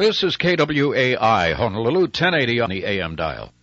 This is KWAI, Honolulu, 1080 on the AM dial.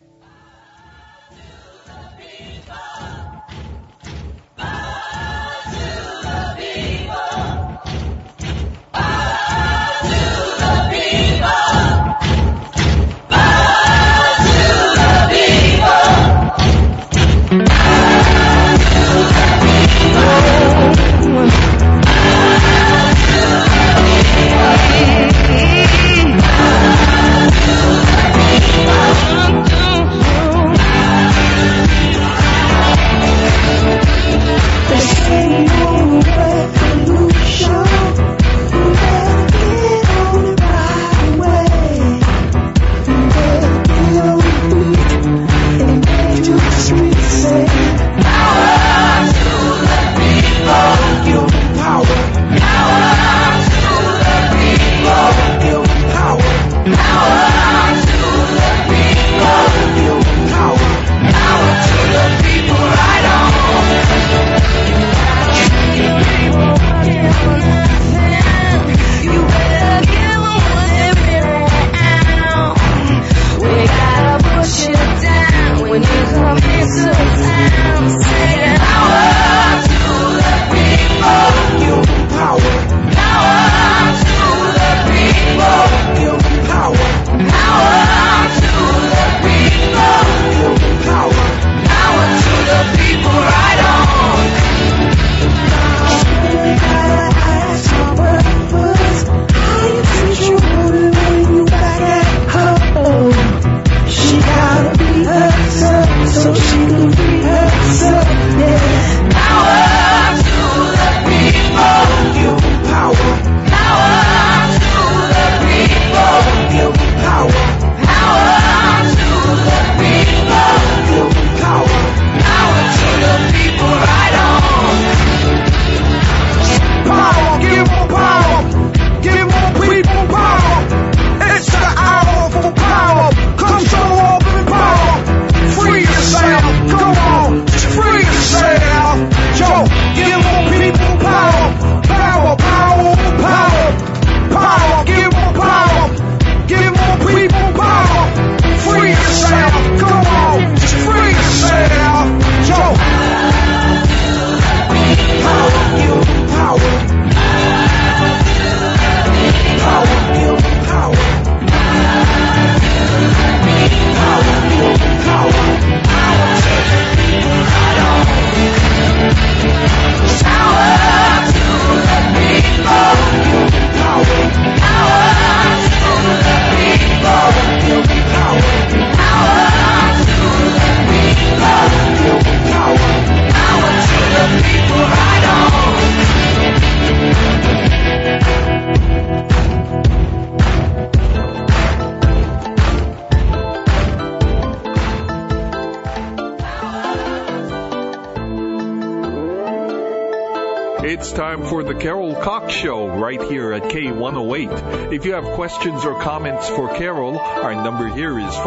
It's time for the Carol Cox Show right here at K108. If you have questions or comments for Carol, our number here is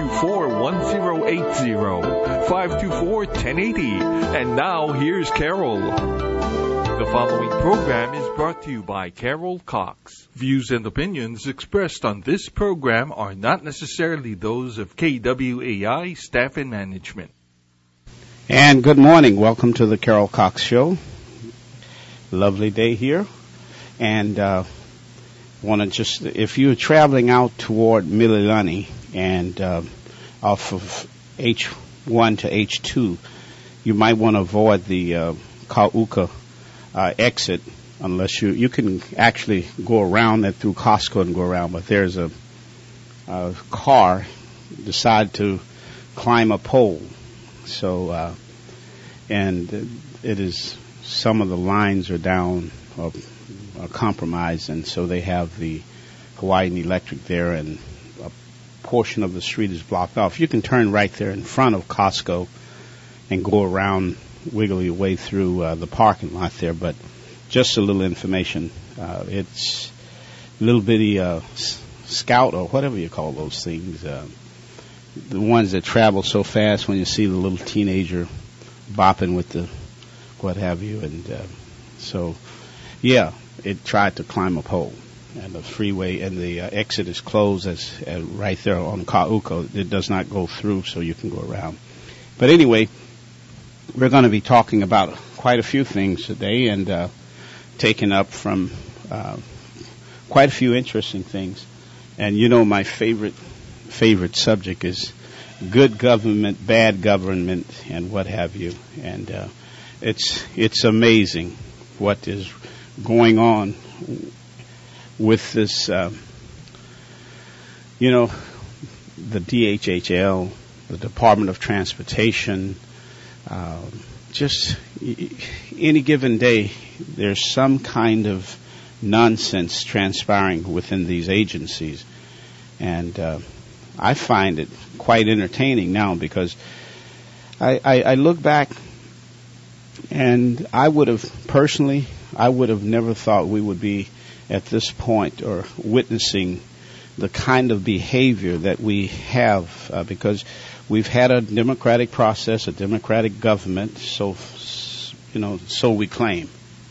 524-1080, 524-1080. And now, here's Carol. The following program is brought to you by Carol Cox. Views and opinions expressed on this program are not necessarily those of KWAI staff and management. And good morning. Welcome to the Carol Cox Show. Lovely day here. And want to just, if you're traveling out toward Mililani and off of H1 to H2, you might want to avoid the Kauka exit unless you can actually go around that through Costco and go around. But there's a car decided to climb a pole. So, and it is, some of the lines are down or are compromised, and so they have the Hawaiian Electric there, and a portion of the street is blocked off. You can turn right there in front of Costco and go around, wiggle your way through the parking lot there. But just a little information. It's a little bitty Scout or whatever you call those things. The ones that travel so fast when you see the little teenager bopping with the what have you. And so, yeah, it tried to climb a pole. and the freeway and the exit is closed as right there on Ka'uko. It does not go through, so you can go around. But anyway, we're going to be talking about quite a few things today and taking up from quite a few interesting things. And you know, my favorite subject is good government, bad government, and what have you. And it's amazing what is going on with this, the DHHL, the Department of Transportation. Just any given day, there's some kind of nonsense transpiring within these agencies. And I find it quite entertaining now because I look back and I would have never thought we would be at this point or witnessing the kind of behavior that we have because we've had a democratic process, a democratic government, so we claim.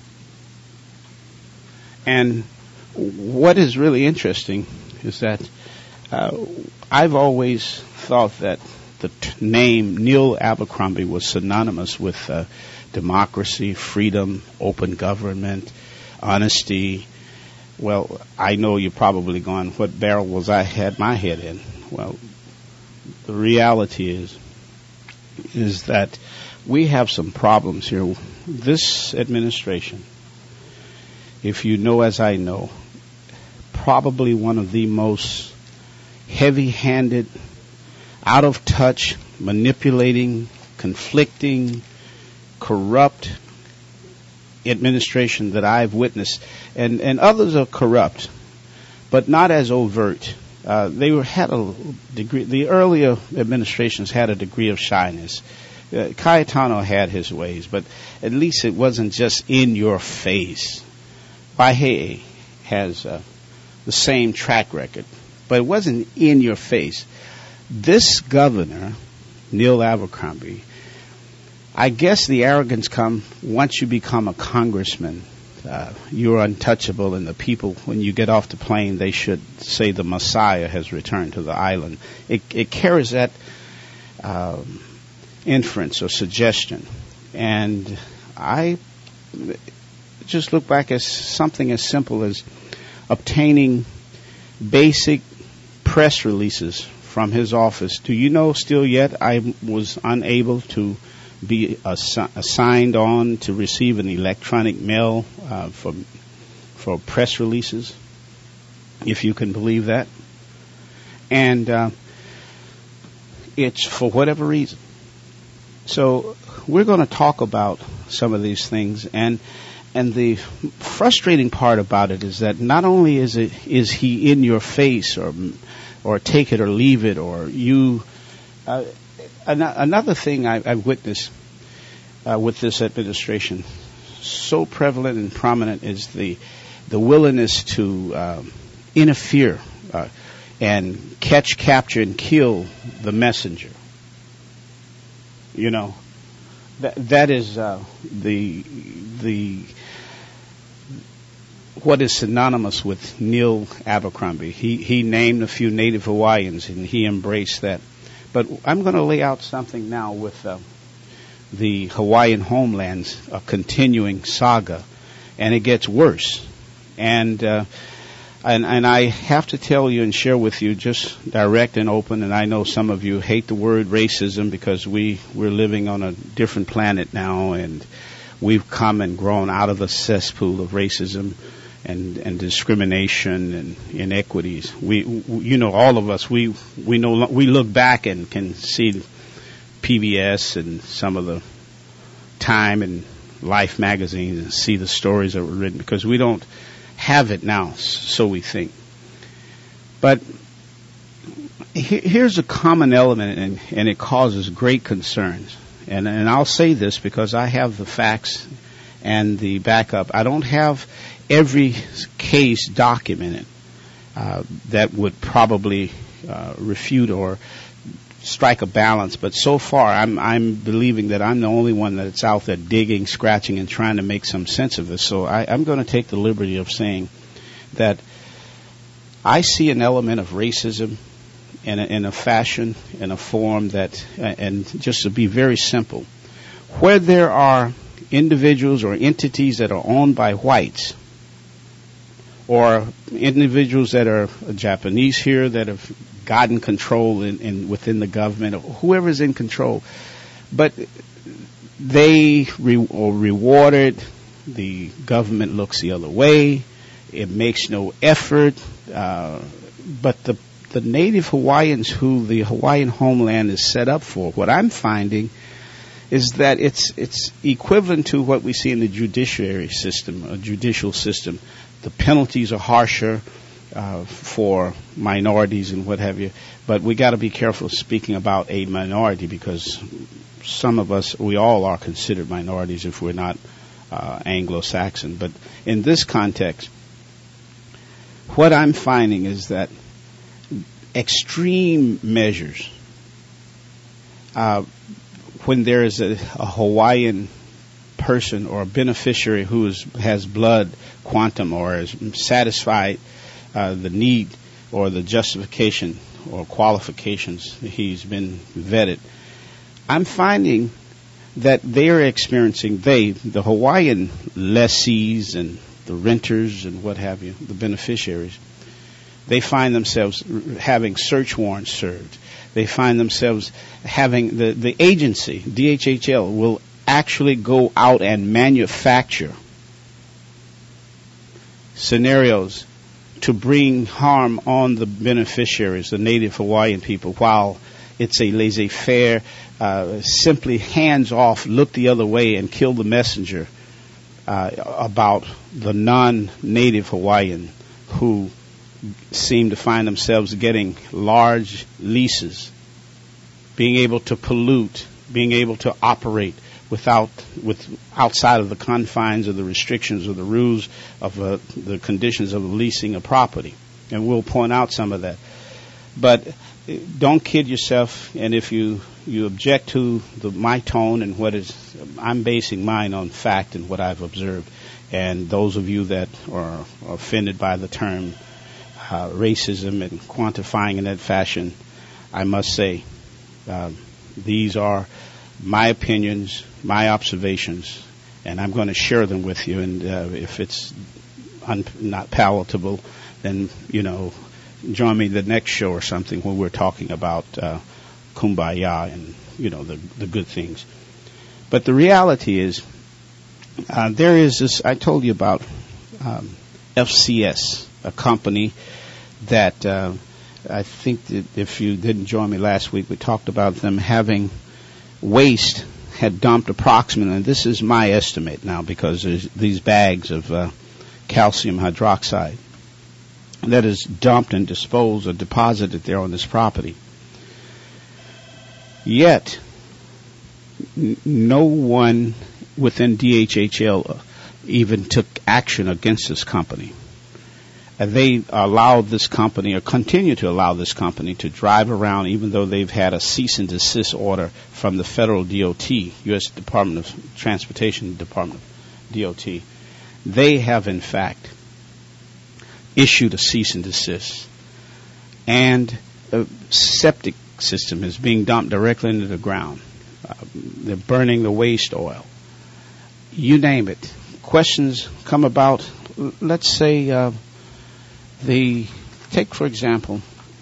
And what is really interesting is that I've always thought that the name Neil Abercrombie was synonymous with democracy, freedom, open government, honesty. Well, I know you're probably going, what barrel was I had my head in? Well, the reality is that we have some problems here. This administration, if you know as I know, probably one of the most heavy-handed, out of touch, manipulating, conflicting, corrupt administration that I've witnessed. And others are corrupt, but not as overt. Had a degree. The earlier administrations had a degree of shyness. Cayetano had his ways, but at least it wasn't just in your face. Bahia has the same track record, but it wasn't in your face. This governor, Neil Abercrombie, I guess the arrogance comes once you become a congressman. You're untouchable, and the people, when you get off the plane, they should say the Messiah has returned to the island. It carries that inference or suggestion. And I just look back at something as simple as obtaining basic press releases from his office. Do you know still yet I was unable to be assigned on to receive an electronic mail for press releases, if you can believe that. And it's for whatever reason. So we're going to talk about some of these things, and the frustrating part about it is that not only is he in your face or take it or leave it, or you. Another thing I've witnessed with this administration, so prevalent and prominent, is the willingness to interfere and catch, capture, and kill the messenger. You know, that is the what is synonymous with Neil Abercrombie. He named a few Native Hawaiians, and he embraced that. But I'm going to lay out something now with the Hawaiian homelands, a continuing saga, and it gets worse. And I have to tell you and share with you, just direct and open, and I know some of you hate the word racism because we're living on a different planet now, and we've come and grown out of the cesspool of racism and discrimination and inequities. All of us, we look back and can see PBS and some of the Time and Life magazines and see the stories that were written, because we don't have it now, so we think. But here's a common element, and it causes great concerns. And I'll say this because I have the facts and the backup. I don't have every case documented that would probably refute or strike a balance, but so far I'm believing that I'm the only one that's out there digging, scratching, and trying to make some sense of this. So I'm going to take the liberty of saying that I see an element of racism in a fashion, in a form that, and just to be very simple, where there are individuals or entities that are owned by whites, or individuals that are Japanese here that have gotten control within the government, or whoever is in control, but they are rewarded. The government looks the other way. It makes no effort. But the native Hawaiians who the Hawaiian homeland is set up for, what I'm finding is that it's equivalent to what we see in the judicial system. The penalties are harsher for minorities and what have you. But we got to be careful speaking about a minority, because some of us, we all are considered minorities if we're not Anglo-Saxon. But in this context, what I'm finding is that extreme measures, when there is a Hawaiian person or a beneficiary who has blood quantum or has satisfied the need or the justification or qualifications, he's been vetted, I'm finding that they're experiencing, the Hawaiian lessees and the renters and what have you, the beneficiaries, they find themselves having search warrants served. They find themselves having the agency, DHHL, will actually go out and manufacture scenarios to bring harm on the beneficiaries, the native Hawaiian people, while it's a laissez-faire, simply hands off, look the other way and kill the messenger about the non-native Hawaiian who seem to find themselves getting large leases, being able to pollute, being able to operate outside of the confines of the restrictions or the rules of the conditions of leasing a property. And we'll point out some of that. But don't kid yourself, and if you object to my tone and I'm basing mine on fact and what I've observed. And those of you that are offended by the term racism and quantifying in that fashion, I must say these are my opinions, my observations, and I'm going to share them with you. And if it's not palatable, then join me the next show or something when we're talking about kumbaya and the good things. But the reality is, there is this. I told you about FCS, a company that I think that if you didn't join me last week, we talked about them having waste had dumped approximately, and this is my estimate now because there's these bags of calcium hydroxide that is dumped and disposed or deposited there on this property. Yet, no one within DHHL even took action against this company. They allowed this company, or continue to allow this company, to drive around, even though they've had a cease and desist order from the federal DOT, U.S. Department of Transportation Department, DOT. They have, in fact, issued a cease and desist. And a septic system is being dumped directly into the ground. They're burning the waste oil. You name it. Questions come about. Let's say take for example,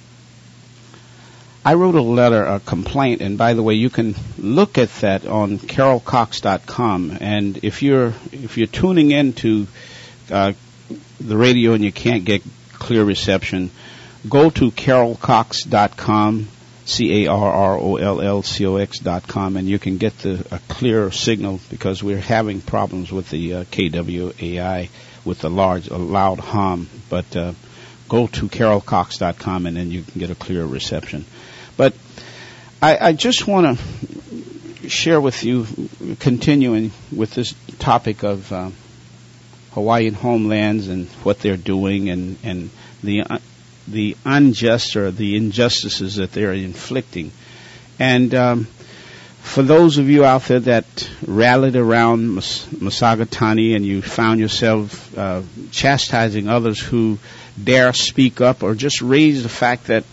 I wrote a letter, a complaint, and by the way, you can look at that on carolcox.com. And if you're tuning into the radio and you can't get clear reception, go to carolcox.com, CARROLLCOX.com, and you can get a clear signal because we're having problems with the KWAI with the loud hum. But go to carolcox.com and then you can get a clear reception. But I just want to share with you, continuing with this topic of Hawaiian homelands and what they're doing and the unjust or the injustices that they're inflicting. And For those of you out there that rallied around Masagatani and you found yourself chastising others who dare speak up or just raise the fact that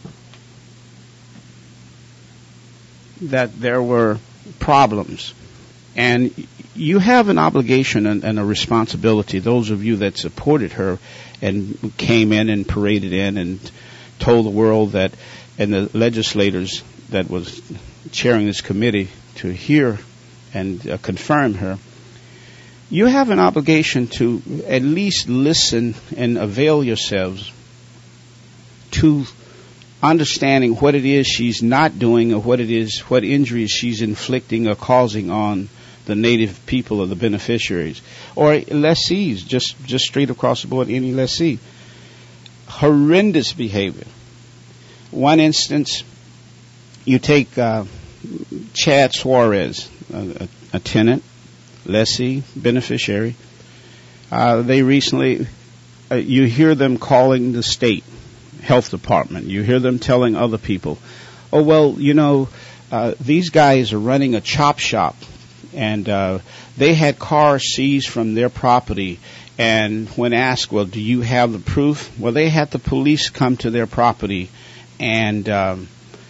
there were problems, and you have an obligation and a responsibility, those of you that supported her and came in and paraded in and told the world that, and the legislators that was chairing this committee to hear and confirm her, you have an obligation to at least listen and avail yourselves to understanding what it is she's not doing or what injuries she's inflicting or causing on the native people or the beneficiaries or lessees, just straight across the board, any lessee. Horrendous behavior. One instance, you take Chad Suarez, a tenant, lessee, beneficiary. They recently, you hear them calling the state health department. You hear them telling other people, oh, well, these guys are running a chop shop, and they had cars seized from their property. And when asked, well, do you have the proof? Well, they had the police come to their property, and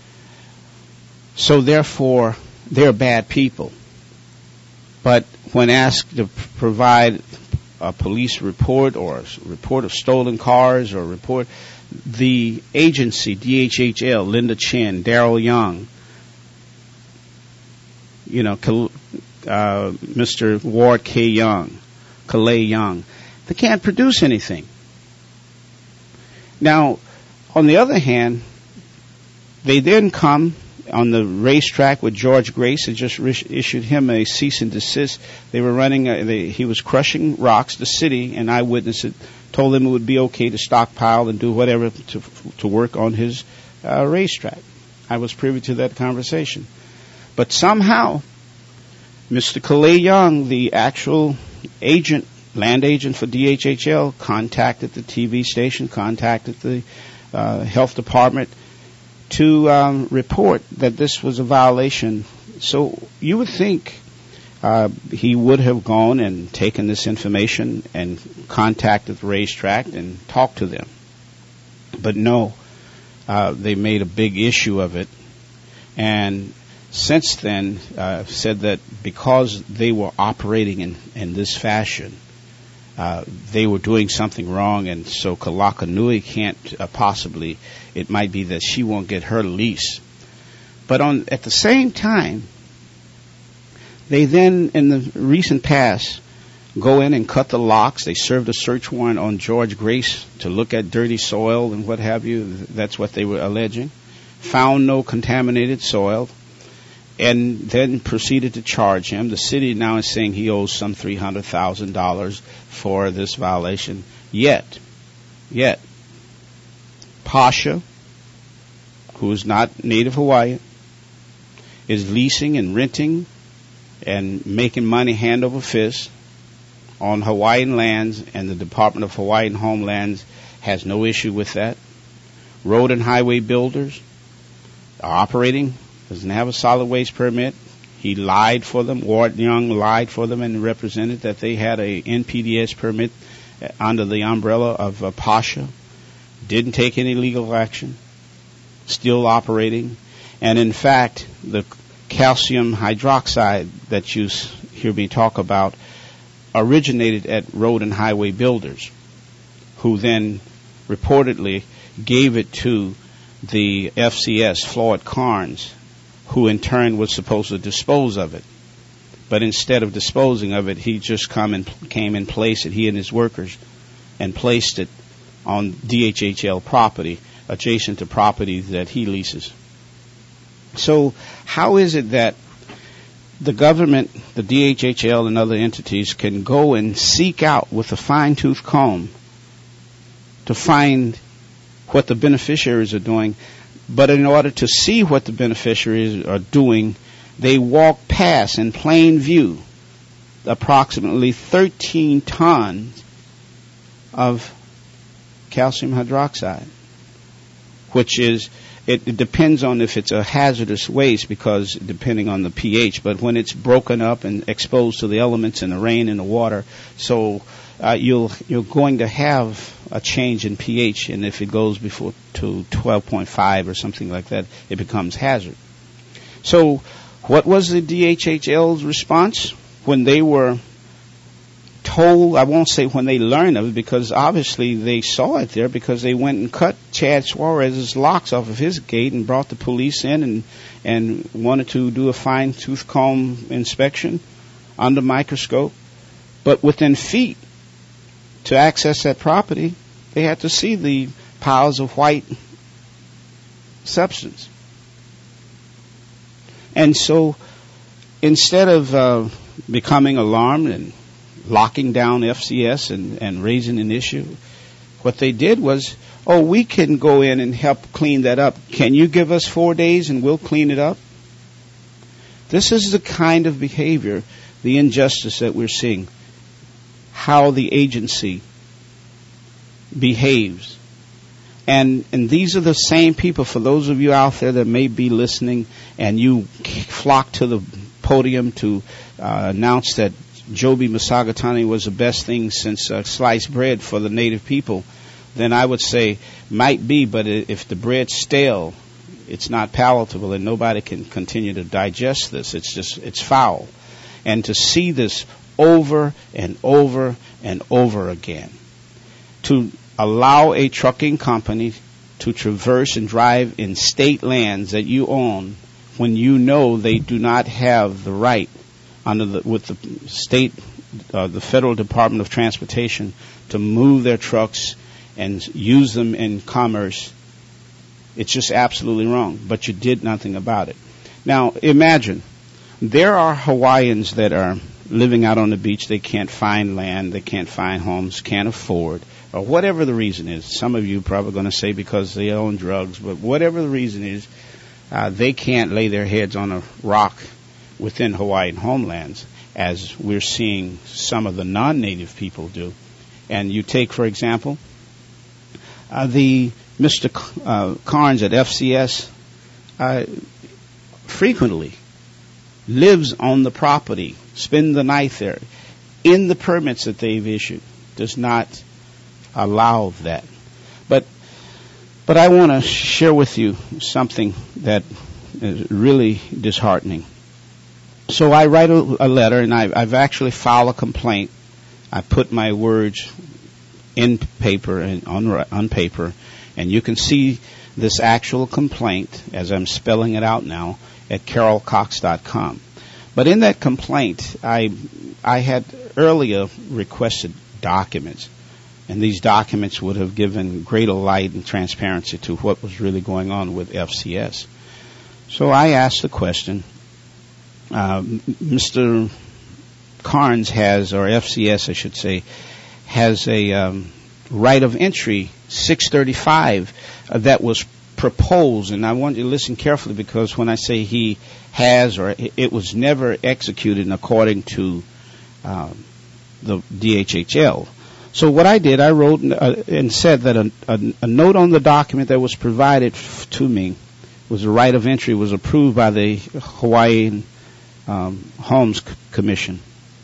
so therefore they're bad people. But when asked to provide a police report or a report of stolen cars or a report, the agency, DHHL, Linda Chin, Darrell Young, Mr. Ward K. Young, Calais Young, they can't produce anything. Now, on the other hand, they then come on the racetrack with George Grace and just issued him a cease and desist. They were running, he was crushing rocks. The city, and eyewitness told him it would be okay to stockpile and do whatever to work on his racetrack. I was privy to that conversation. But somehow, Mr. Calais Young, the actual agent, land agent for DHHL, contacted the TV station, contacted the health department to report that this was a violation. So you would think he would have gone and taken this information and contacted the racetrack and talked to them. But no, they made a big issue of it. And since then, said that because they were operating in this fashion, they were doing something wrong, and so Kalakanui can't possibly, it might be that she won't get her lease. But at the same time, they then, in the recent past, go in and cut the locks. They served a search warrant on George Grace to look at dirty soil and what have you. That's what they were alleging. Found no contaminated soil, and then proceeded to charge him. The city now is saying he owes some $300,000 for this violation. Yet, Pasha, who is not native Hawaiian, is leasing and renting and making money hand over fist on Hawaiian lands, and the Department of Hawaiian Homelands has no issue with that. Road and highway builders are operating, doesn't have a solid waste permit. He lied for them. Ward Young lied for them and represented that they had a NPDES permit under the umbrella of Pasha. Didn't take any legal action. Still operating. And in fact, the calcium hydroxide that you hear me talk about originated at road and highway builders, who then reportedly gave it to the FCS, Floyd Carnes, who in turn was supposed to dispose of it. But instead of disposing of it, he just came and placed it, he and his workers, and placed it on DHHL property, adjacent to property that he leases. So how is it that the government, the DHHL and other entities can go and seek out with a fine-tooth comb to find what the beneficiaries are doing, but in order to see what the beneficiaries are doing, they walk past in plain view approximately 13 tons of calcium hydroxide, which is it depends on if it's a hazardous waste, because depending on the pH. But when it's broken up and exposed to the elements and the rain and the water, so you're going to have a change in pH, and if it goes before to 12.5 or something like that, it becomes hazard. So what was the DHHL's response when they were told? I won't say when they learned of it, because obviously they saw it there, because they went and cut Chad Suarez's locks off of his gate and brought the police in and wanted to do a fine-tooth comb inspection under microscope. But within feet, to access that property, they had to see the piles of white substance. And so instead of becoming alarmed and locking down FCS and raising an issue, what they did was, we can go in and help clean that up. Can you give us 4 days and we'll clean it up? This is the kind of behavior, the injustice that we're seeing, how the agency behaves. And these are the same people, for those of you out there that may be listening and you flock to the podium to announce that Joby Masagatani was the best thing since sliced bread for the native people, then I would say might be, but if the bread's stale, it's not palatable and nobody can continue to digest this. It's foul. And to see this over and over and over again, to allow a trucking company to traverse and drive in state lands that you own when you know they do not have the right with the state, the Federal Department of Transportation, to move their trucks and use them in commerce. It's just absolutely wrong, but you did nothing about it. Now, imagine, there are Hawaiians that are living out on the beach. They can't find land, they can't find homes, can't afford, or whatever the reason is. Some of you are probably going to say because they own drugs, but whatever the reason is, they can't lay their heads on a rock within Hawaiian homelands, as we're seeing some of the non-native people do. And you take, for example, the Mr. Carnes at FCS frequently lives on the property, spend the night there. In the permits that they've issued, does not allow that. But I want to share with you something that is really disheartening. So I write a letter, and I've actually filed a complaint. I put my words in paper and on paper, and you can see this actual complaint as I'm spelling it out now at carolcox.com. But in that complaint, I had earlier requested documents, and these documents would have given greater light and transparency to what was really going on with FCS. So I asked the question, Mr. Carnes has, or FCS I should say, has a right of entry 635 that was proposed, and I want you to listen carefully, because when I say he has, or it was never executed according to the DHHL. So what I did, I wrote and said that a note on the document that was provided to me was a right of entry was approved by the Hawaiian Homelands Commission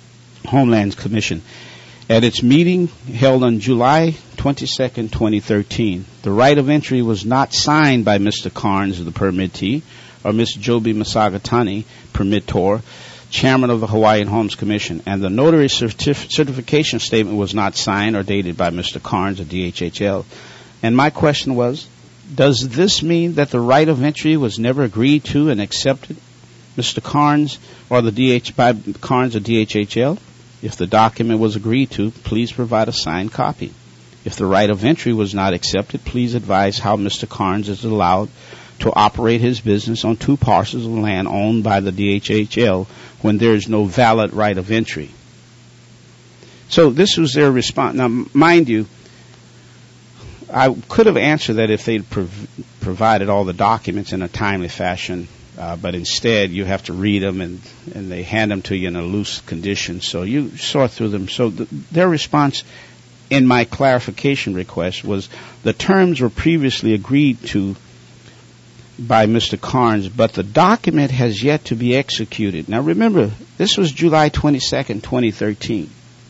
at its meeting held on July 22nd, 2013. The right of entry was not signed by Mr. Carnes, the permittee, or Ms. Joby Masagatani, permittor, chairman of the Hawaiian Homes Commission, and the notary certification statement was not signed or dated by Mr. Carnes or DHHL. And my question was, does this mean that the right of entry was never agreed to and accepted, Mr. Carnes or by Carnes or DHHL? If the document was agreed to, please provide a signed copy. If the right of entry was not accepted, please advise how Mr. Carnes is allowed to operate his business on 2 parcels of land owned by the DHHL when there is no valid right of entry. So this was their response. Now, mind you, I could have answered that if they'd provided all the documents in a timely fashion, but instead you have to read them, and they hand them to you in a loose condition, so you sort through them. So their response in my clarification request was the terms were previously agreed to by Mr. Carnes, but the document has yet to be executed. Now remember, this was July 22nd, 2013.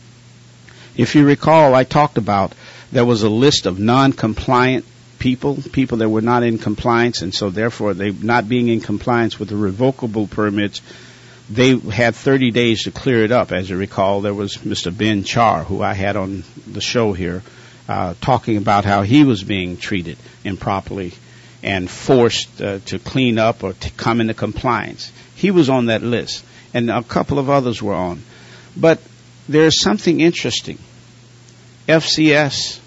If you recall, I talked about there was a list of non-compliant people that were not in compliance, and so therefore they not being in compliance with the revocable permits, they had 30 days to clear it up. As you recall, there was Mr. Ben Char, who I had on the show here, talking about how he was being treated improperly and forced to clean up or to come into compliance. He was on that list, and a couple of others were on. But there's something interesting. FCS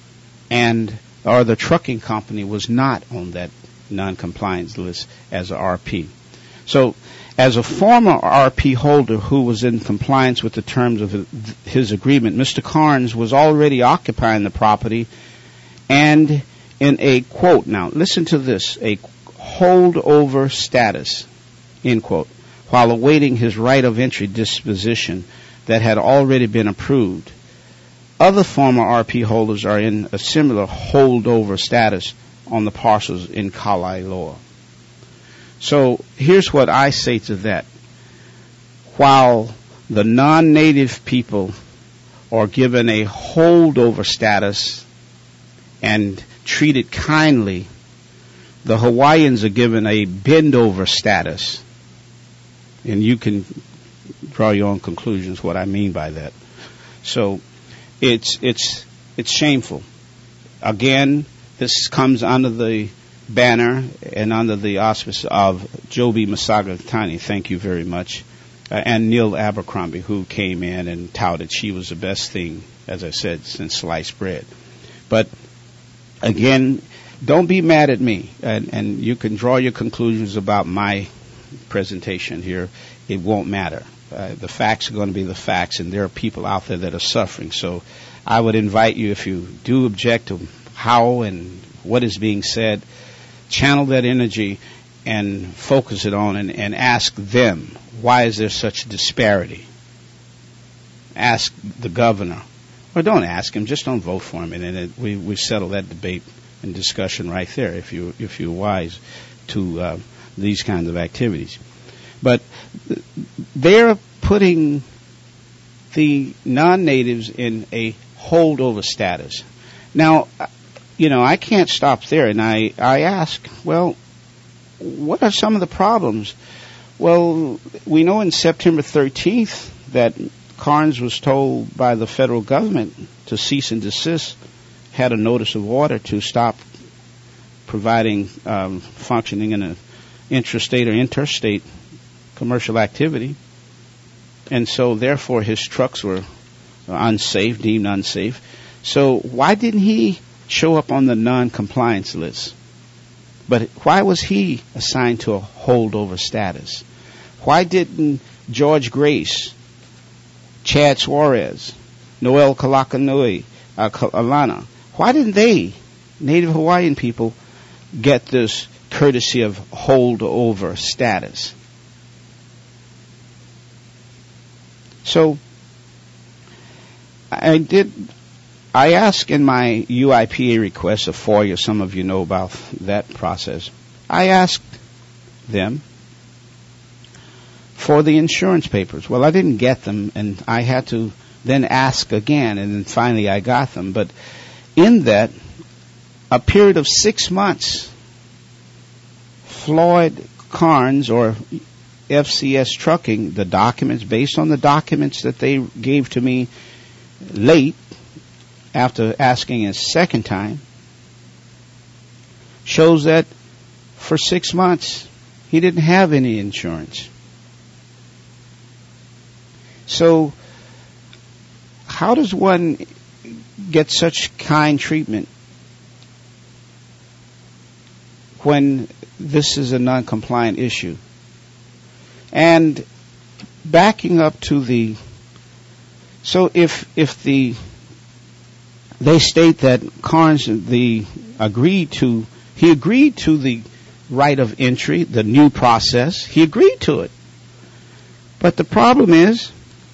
or the trucking company was not on that non-compliance list as a RP. So, as a former RP holder who was in compliance with the terms of his agreement, Mr. Carnes was already occupying the property and in a, quote, now listen to this, a holdover status, end quote, while awaiting his right of entry disposition that had already been approved. Other former RP holders are in a similar holdover status on the parcels in Kalaeloa. So here's what I say to that. While the non-native people are given a holdover status and treated kindly, the Hawaiians are given a bend-over status. And you can draw your own conclusions what I mean by that. So it's shameful. Again, this comes under the banner and under the auspice of Joby Masagatani, thank you very much, and Neil Abercrombie, who came in and touted she was the best thing, as I said, since sliced bread. But again, don't be mad at me, and you can draw your conclusions about my presentation here. It won't matter. The facts are going to be the facts, and there are people out there that are suffering. So I would invite you, if you do object to how and what is being said, channel that energy and focus it on and ask them, why is there such a disparity? Ask the governor. Or don't ask him, just don't vote for him. And we settle that debate and discussion right there if you're wise to these kinds of activities. But they're putting the non-natives in a holdover status. Now, I can't stop there, and I ask, well, what are some of the problems? Well, we know in September 13th that Carnes was told by the federal government to cease and desist, had a notice of order to stop providing functioning in an intrastate or interstate commercial activity. And so, therefore, his trucks were unsafe, deemed unsafe. So why didn't he show up on the non-compliance list? But why was he assigned to a holdover status? Why didn't George Grace, Chad Suarez, Noel Kalakanui, Alana, why didn't they, Native Hawaiian people, get this courtesy of holdover status? So I asked in my UIPA request, a FOIA, some of you know about that process, I asked them for the insurance papers. Well, I didn't get them, and I had to then ask again, and then finally I got them. But in that, a period of 6 months, Floyd Carnes, or FCS Trucking, the documents, based on the documents that they gave to me late, after asking a second time, shows that for 6 months he didn't have any insurance. So how does one get such kind treatment when this is a non-compliant issue? And backing up to they state that Carnes agreed to the right of entry, the new process. He agreed to it. But the problem is,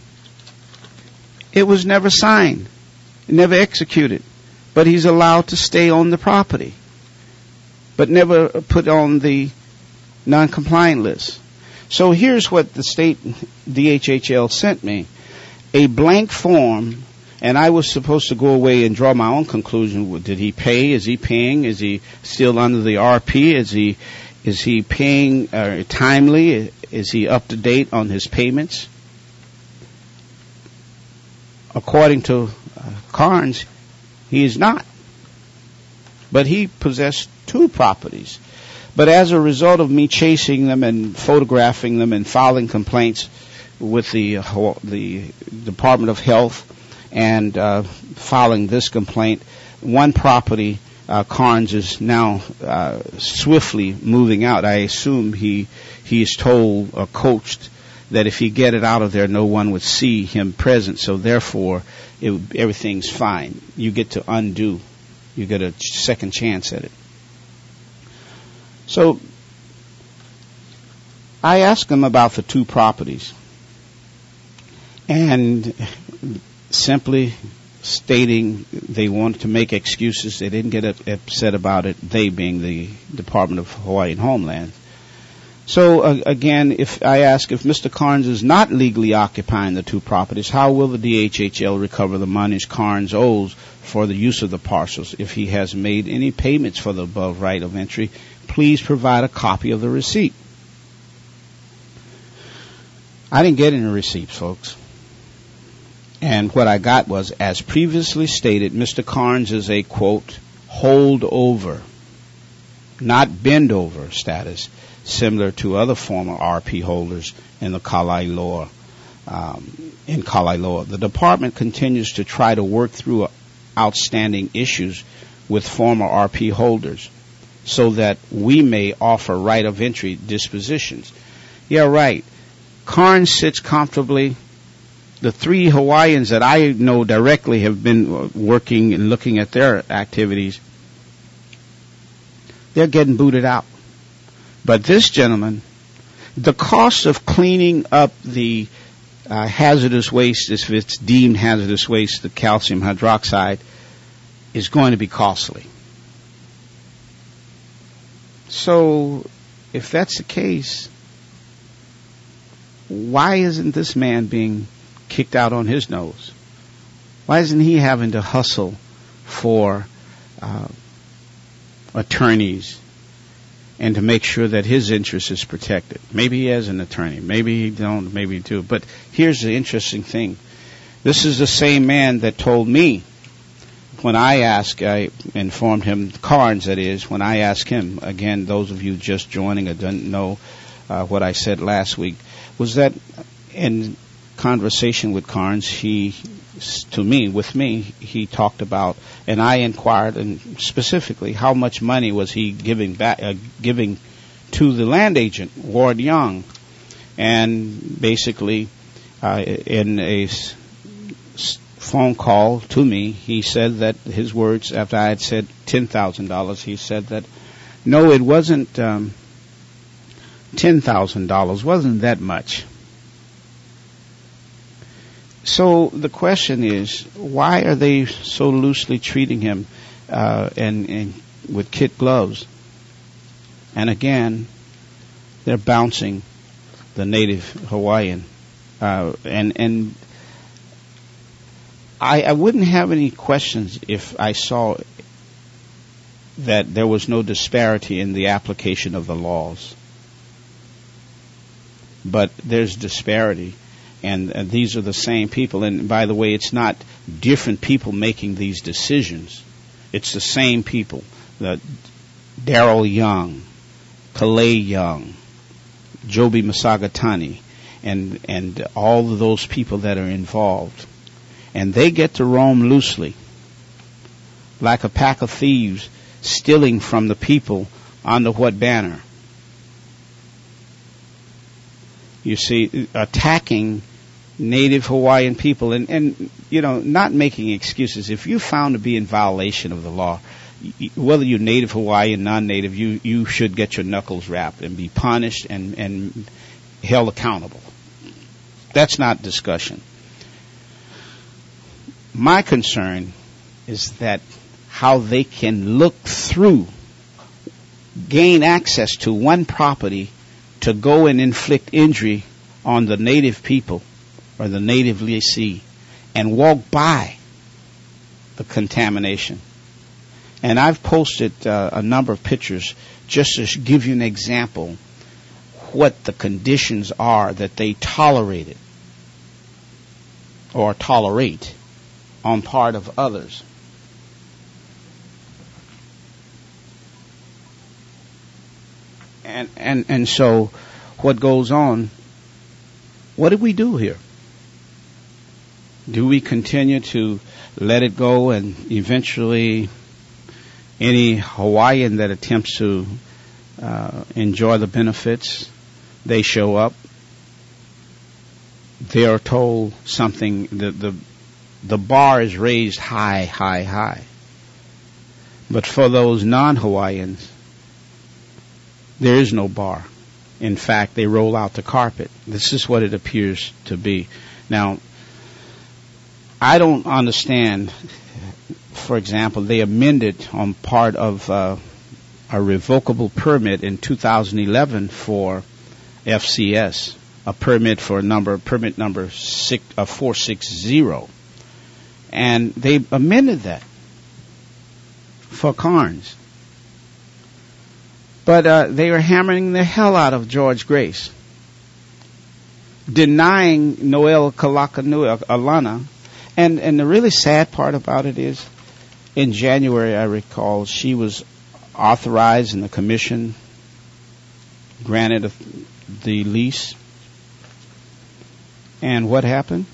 it was never signed, never executed. But he's allowed to stay on the property. but never put on the non-compliant list. So here's what the state DHHL sent me. A blank form, and I was supposed to go away and draw my own conclusion. Did he pay? Is he paying? Is he still under the RP? Is he paying timely? Is he up to date on his payments? According to Carnes, he is not. But he possessed 2 properties. But as a result of me chasing them and photographing them and filing complaints with the Department of Health and filing this complaint, one property, Carnes, is now swiftly moving out. I assume he is told or coached that if he get it out of there, no one would see him present. So therefore, everything's fine. You get to undo. You get a second chance at it. So I asked them about the 2 properties, and simply stating they wanted to make excuses. They didn't get upset about it, they being the Department of Hawaii and Homeland. So again, if I ask if Mr. Carnes is not legally occupying the 2 properties, how will the DHHL recover the monies Carnes owes for the use of the parcels? If he has made any payments for the above right of entry, please provide a copy of the receipt. I didn't get any receipts, folks. And what I got was, as previously stated, Mr. Carnes is a, quote, holdover, not bend over status, similar to other former RP holders in the Kalailoa. The department continues to try to work through outstanding issues with former RP holders so that we may offer right of entry dispositions. Yeah, right. Carnes sits comfortably. The 3 Hawaiians that I know directly have been working and looking at their activities. They're getting booted out. But this gentleman, the cost of cleaning up the hazardous waste, if it's deemed hazardous waste, the calcium hydroxide, is going to be costly. So, if that's the case, why isn't this man being kicked out on his nose? Why isn't he having to hustle for attorneys and to make sure that his interest is protected? Maybe he has an attorney. Maybe he don't. Maybe he do. But here's the interesting thing. This is the same man that told me when I informed him, Carnes that is, when I asked him, again, those of you just joining or didn't know what I said last week, was that in conversation with Carnes, he talked about, and I inquired, and specifically, how much money was he giving to the land agent, Ward Young, and basically, in a phone call to me, he said that his words, after I had said $10,000, he said that no, it wasn't $10,000, wasn't that much. So the question is, why are they so loosely treating him and with kid gloves? And again, they're bouncing the native Hawaiian. And I wouldn't have any questions if I saw that there was no disparity in the application of the laws. But there's disparity. And these are the same people. And by the way, it's not different people making these decisions. It's the same people. Daryl Young, Kalei Young, Joby Masagatani, and all of those people that are involved. And they get to roam loosely, like a pack of thieves, stealing from the people under what banner? You see, attacking native Hawaiian people and you know, not making excuses. If you're found to be in violation of the law, whether you're native Hawaiian, non-native, you should get your knuckles rapped and be punished and held accountable. That's not discussion. My concern is that how they can look through gain access to one property to go and inflict injury on the native people or the native lessee and walk by the contamination. And I've posted a number of pictures just to give you an example what the conditions are that they tolerated or tolerate on part of others. And so what goes on, what do we do here? Do we continue to let it go and eventually any Hawaiian that attempts to enjoy the benefits, they show up, they are told something, the bar is raised high, high, high. But for those non-Hawaiians, there is no bar. In fact, they roll out the carpet. This is what it appears to be. Now, I don't understand, for example, they amended on part of a revocable permit in 2011 for FCS, a permit for permit number 460. And they amended that for Carnes. But they were hammering the hell out of George Grace, denying Noel Kalakanui Alana. And the really sad part about it is, in January, I recall, she was authorized and the commission granted the lease. And what happened?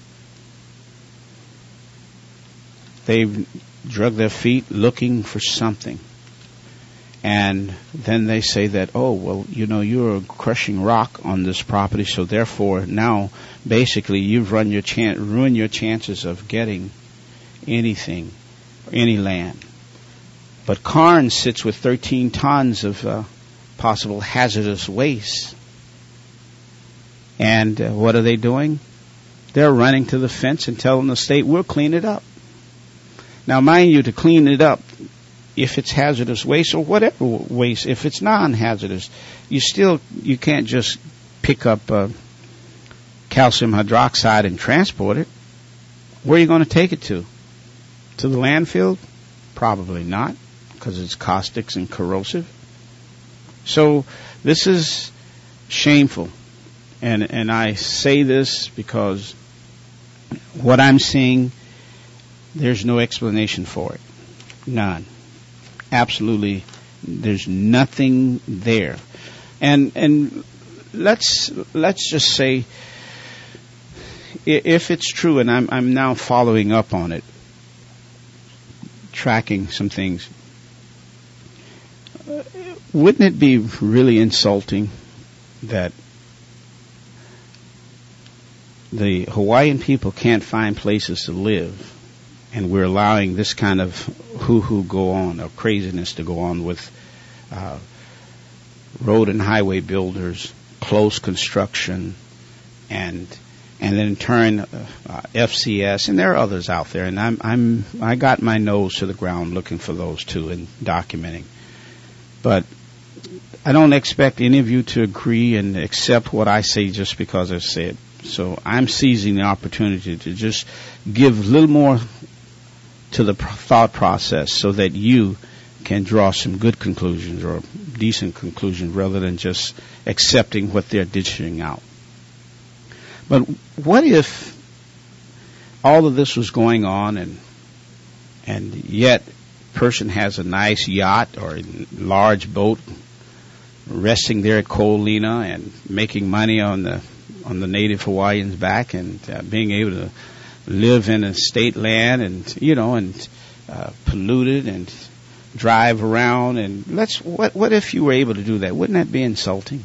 They drug their feet looking for something. And then they say that, oh, well, you know, you're crushing rock on this property, so therefore now basically you've ruined your chances of getting anything, any land. But Carnes sits with 13 tons of possible hazardous waste. And what are they doing? They're running to the fence and telling the state, we'll clean it up. Now, mind you, to clean it up, if it's hazardous waste or whatever waste, if it's non-hazardous, you can't just pick up calcium hydroxide and transport it. Where are you going to take it to? To the landfill? Probably not, because it's caustics and corrosive. So this is shameful. And I say this because what I'm seeing, there's no explanation for it. None. Absolutely, there's nothing there. And let's just say, if it's true, and I'm now following up on it, tracking some things, wouldn't it be really insulting that the Hawaiian people can't find places to live, and we're allowing this kind of hoo-hoo go on, or craziness to go on with road and highway builders, close construction, and then in turn FCS, and there are others out there, and I got my nose to the ground looking for those too and documenting. But I don't expect any of you to agree and accept what I say just because I say it. So I'm seizing the opportunity to just give a little more to the thought process so that you can draw some good conclusions or decent conclusions rather than just accepting what they're dishing out. But what if all of this was going on and yet a person has a nice yacht or a large boat resting there at Kolina and making money on the native Hawaiians' back and being able to live in a state land and polluted and drive around and what if you were able to do that? Wouldn't that be insulting?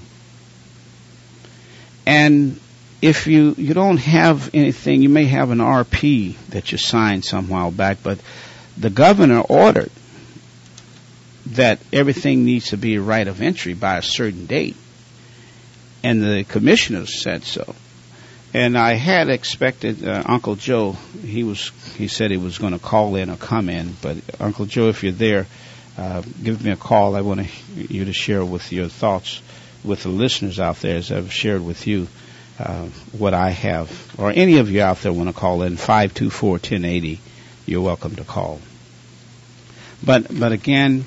And if you don't have anything, you may have an RP that you signed some while back, but the governor ordered that everything needs to be a right of entry by a certain date. And the commissioners said so. And I had expected Uncle Joe, he said he was going to call in or come in, but Uncle Joe, if you're there, give me a call. I want you to share with your thoughts with the listeners out there, as I've shared with you what I have, or any of you out there want to call in 524-1080. You're welcome to call. But again,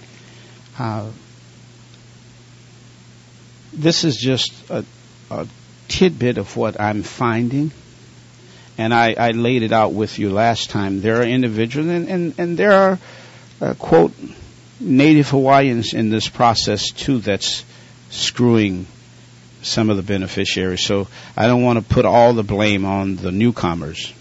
this is just a tidbit of what I'm finding, and I laid it out with you last time. There are individuals, and there are, quote, Native Hawaiians in this process too that's screwing some of the beneficiaries. So I don't want to put all the blame on the newcomers.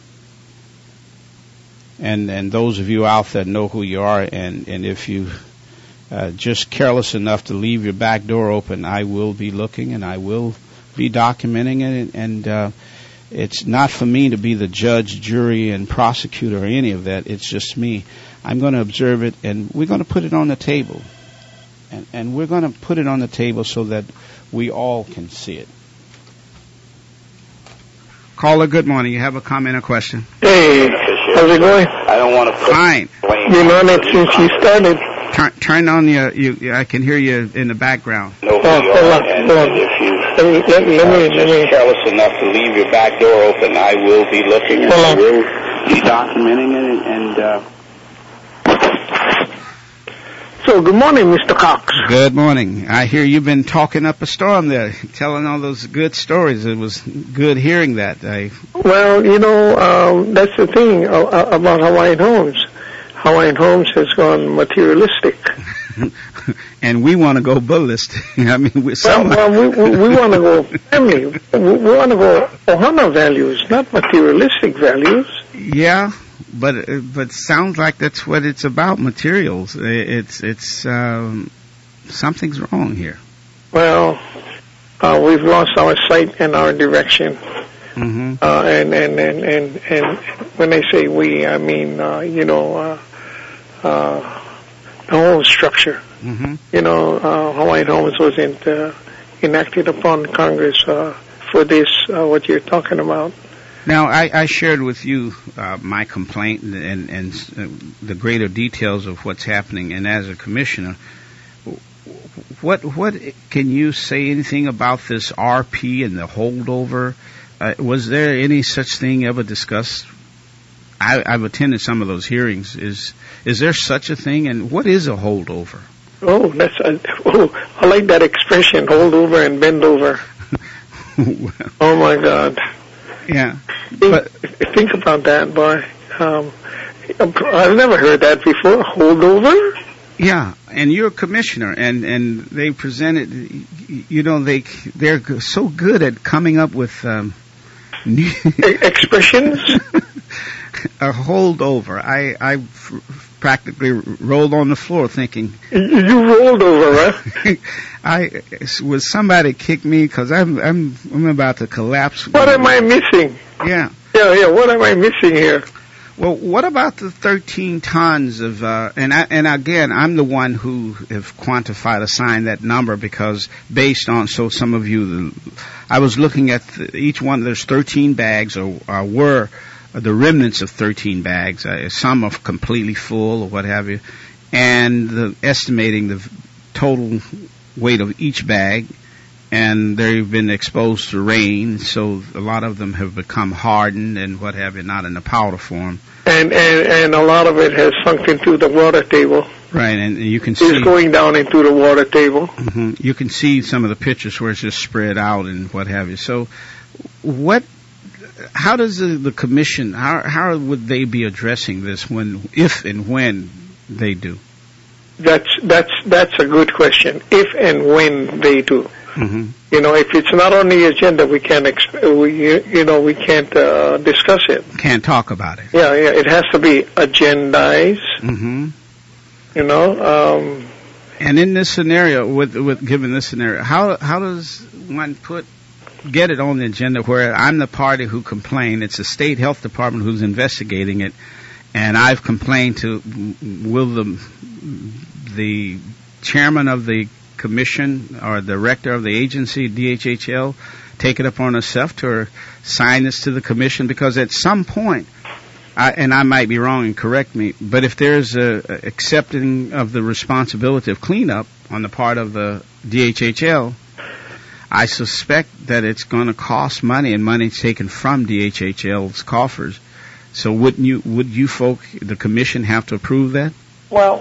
And those of you out there know who you are, and if you just careless enough to leave your back door open, I will be looking and I will be documenting it, and it's not for me to be the judge, jury, and prosecutor or any of that. It's just me. I'm going to observe it, and we're going to put it on the table. And we're going to put it on the table so that we all can see it. Caller, good morning. You have a comment or question? Hey, how's it going? I don't want to. Fine. Been on it since you started. Turn on your. I can hear you in the background. Hold on. Let me. Careless enough to leave your back door open, I will be looking and I will be documenting it. And so, good morning, Mr. Cox. Good morning. I hear you've been talking up a storm there, telling all those good stories. It was good hearing that. Well, that's the thing about Hawaiian Homes. Hawaiian Homes has gone materialistic. And we want to go ballistic. I mean, we want to go family. We want to go ohana values, not materialistic values. Yeah, but sounds like that's what it's about. Materials. It's something's wrong here. Well, we've lost our sight and our direction. Mm-hmm. And when I say we, I mean the whole structure. Mm-hmm. Hawaiian Homes wasn't enacted upon Congress for this, what you're talking about. Now, I shared with you my complaint and the greater details of what's happening. And as a commissioner, what can you say anything about this RP and the holdover? Was there any such thing ever discussed? I've attended some of those hearings. Is there such a thing? And what is a holdover? Oh, I like that expression, hold over and bend over. Well, oh my God. Yeah. Think about that, boy. I've never heard that before. Hold over? Yeah, and you're a commissioner, and they presented, they're so good at coming up with new expressions. A holdover. I practically rolled on the floor thinking. You rolled over, huh? Was somebody kick me because I'm about to collapse. What am I missing? Yeah. Yeah. What am I missing here? Well, what about the 13 tons of? And again, I'm the one who have quantified, assigned that number because based on some of you, I was looking at each one. There's 13 bags, or were the remnants of 13 bags. Some are completely full or what have you, and estimating the total weight of each bag. And they've been exposed to rain, so a lot of them have become hardened and what have you, not in the powder form. And a lot of it has sunk into the water table. Right, and you can see it's going down into the water table. Mm-hmm. You can see some of the pictures where it's just spread out and what have you. So, how does the commission? How would they be addressing this if and when they do? That's a good question. If and when they do. Mm-hmm. If it's not on the agenda, we can't discuss it. Can't talk about it. Yeah. It has to be agendized. Mm-hmm. And in this scenario, given this scenario, how does one get it on the agenda where I'm the party who complained? It's the state health department who's investigating it, and I've complained to. Will the chairman of the commission or director of the agency, DHHL, take it upon herself to sign this to the commission? Because at some point, and I might be wrong and correct me, but if there's a accepting of the responsibility of cleanup on the part of the DHHL, I suspect that it's going to cost money, and money taken from DHHL's coffers. So would you folk, the commission, have to approve that? Well,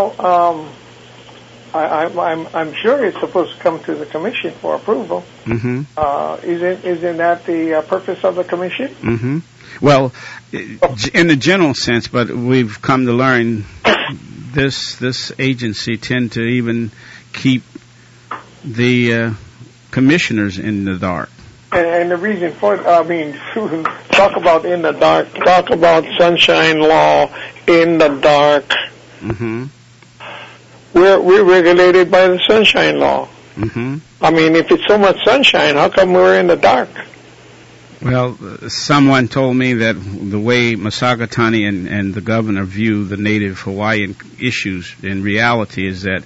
I'm sure it's supposed to come to the commission for approval. Mm-hmm. Isn't that the purpose of the commission? Mm-hmm. Well, in the general sense, but we've come to learn this agency tend to even keep the commissioners in the dark. And the reason for it, talk about in the dark, talk about sunshine law in the dark. Mm-hmm. We're regulated by the sunshine law. Mm-hmm. I mean, if it's so much sunshine, how come we're in the dark? Well, someone told me that the way Masagatani and the governor view the native Hawaiian issues in reality is that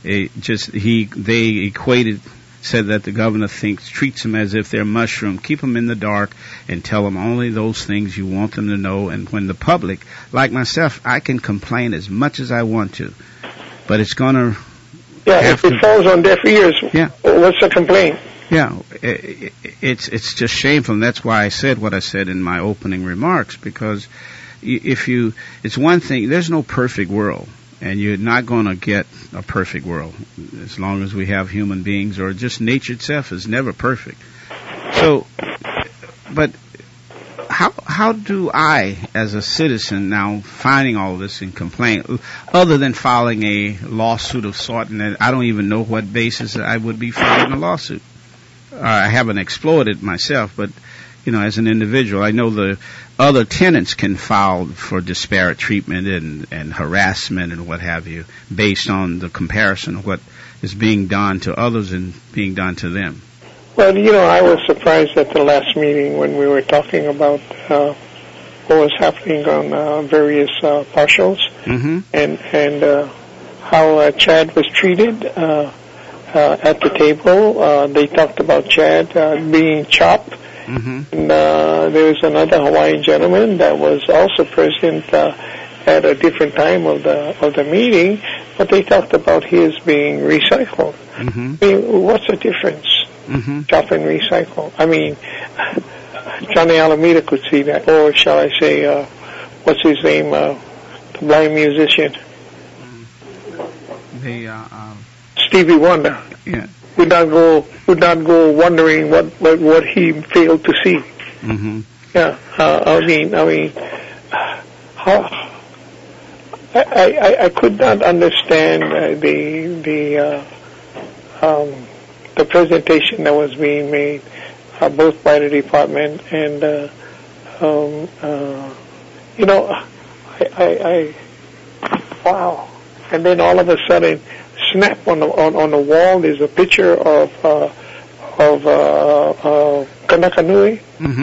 said that the governor treats them as if they're mushroom. Keep them in the dark and tell them only those things you want them to know. And when the public, like myself, I can complain as much as I want to, but it's going to... Yeah, if it falls on deaf ears, yeah. What's the complaint? Yeah, it's just shameful, and that's why I said what I said in my opening remarks, because it's one thing, there's no perfect world. And you're not going to get a perfect world as long as we have human beings, or just nature itself is never perfect. So, but how do I, as a citizen, now finding all this in complaint, other than filing a lawsuit of sort, and I don't even know what basis I would be filing a lawsuit. I haven't explored it myself, but as an individual, I know the other tenants can file for disparate treatment and harassment and what have you, based on the comparison of what is being done to others and being done to them. Well, I was surprised at the last meeting when we were talking about what was happening on various partials, mm-hmm. and how Chad was treated at the table. They talked about Chad being chopped. Mm-hmm. And there was another Hawaiian gentleman that was also present at a different time of the meeting, but they talked about his being recycled. Mm-hmm. I mean, what's the difference? Mm-hmm. Chop and recycle. I mean, Johnny Alameda could see that, or shall I say, what's his name, the blind musician? Stevie Wonder. Yeah. Would not go wondering what he failed to see. Mm-hmm. Yeah, I could not understand the presentation that was being made, both by the department and wow. And then all of a sudden, snap on the wall is a picture of Kanakanui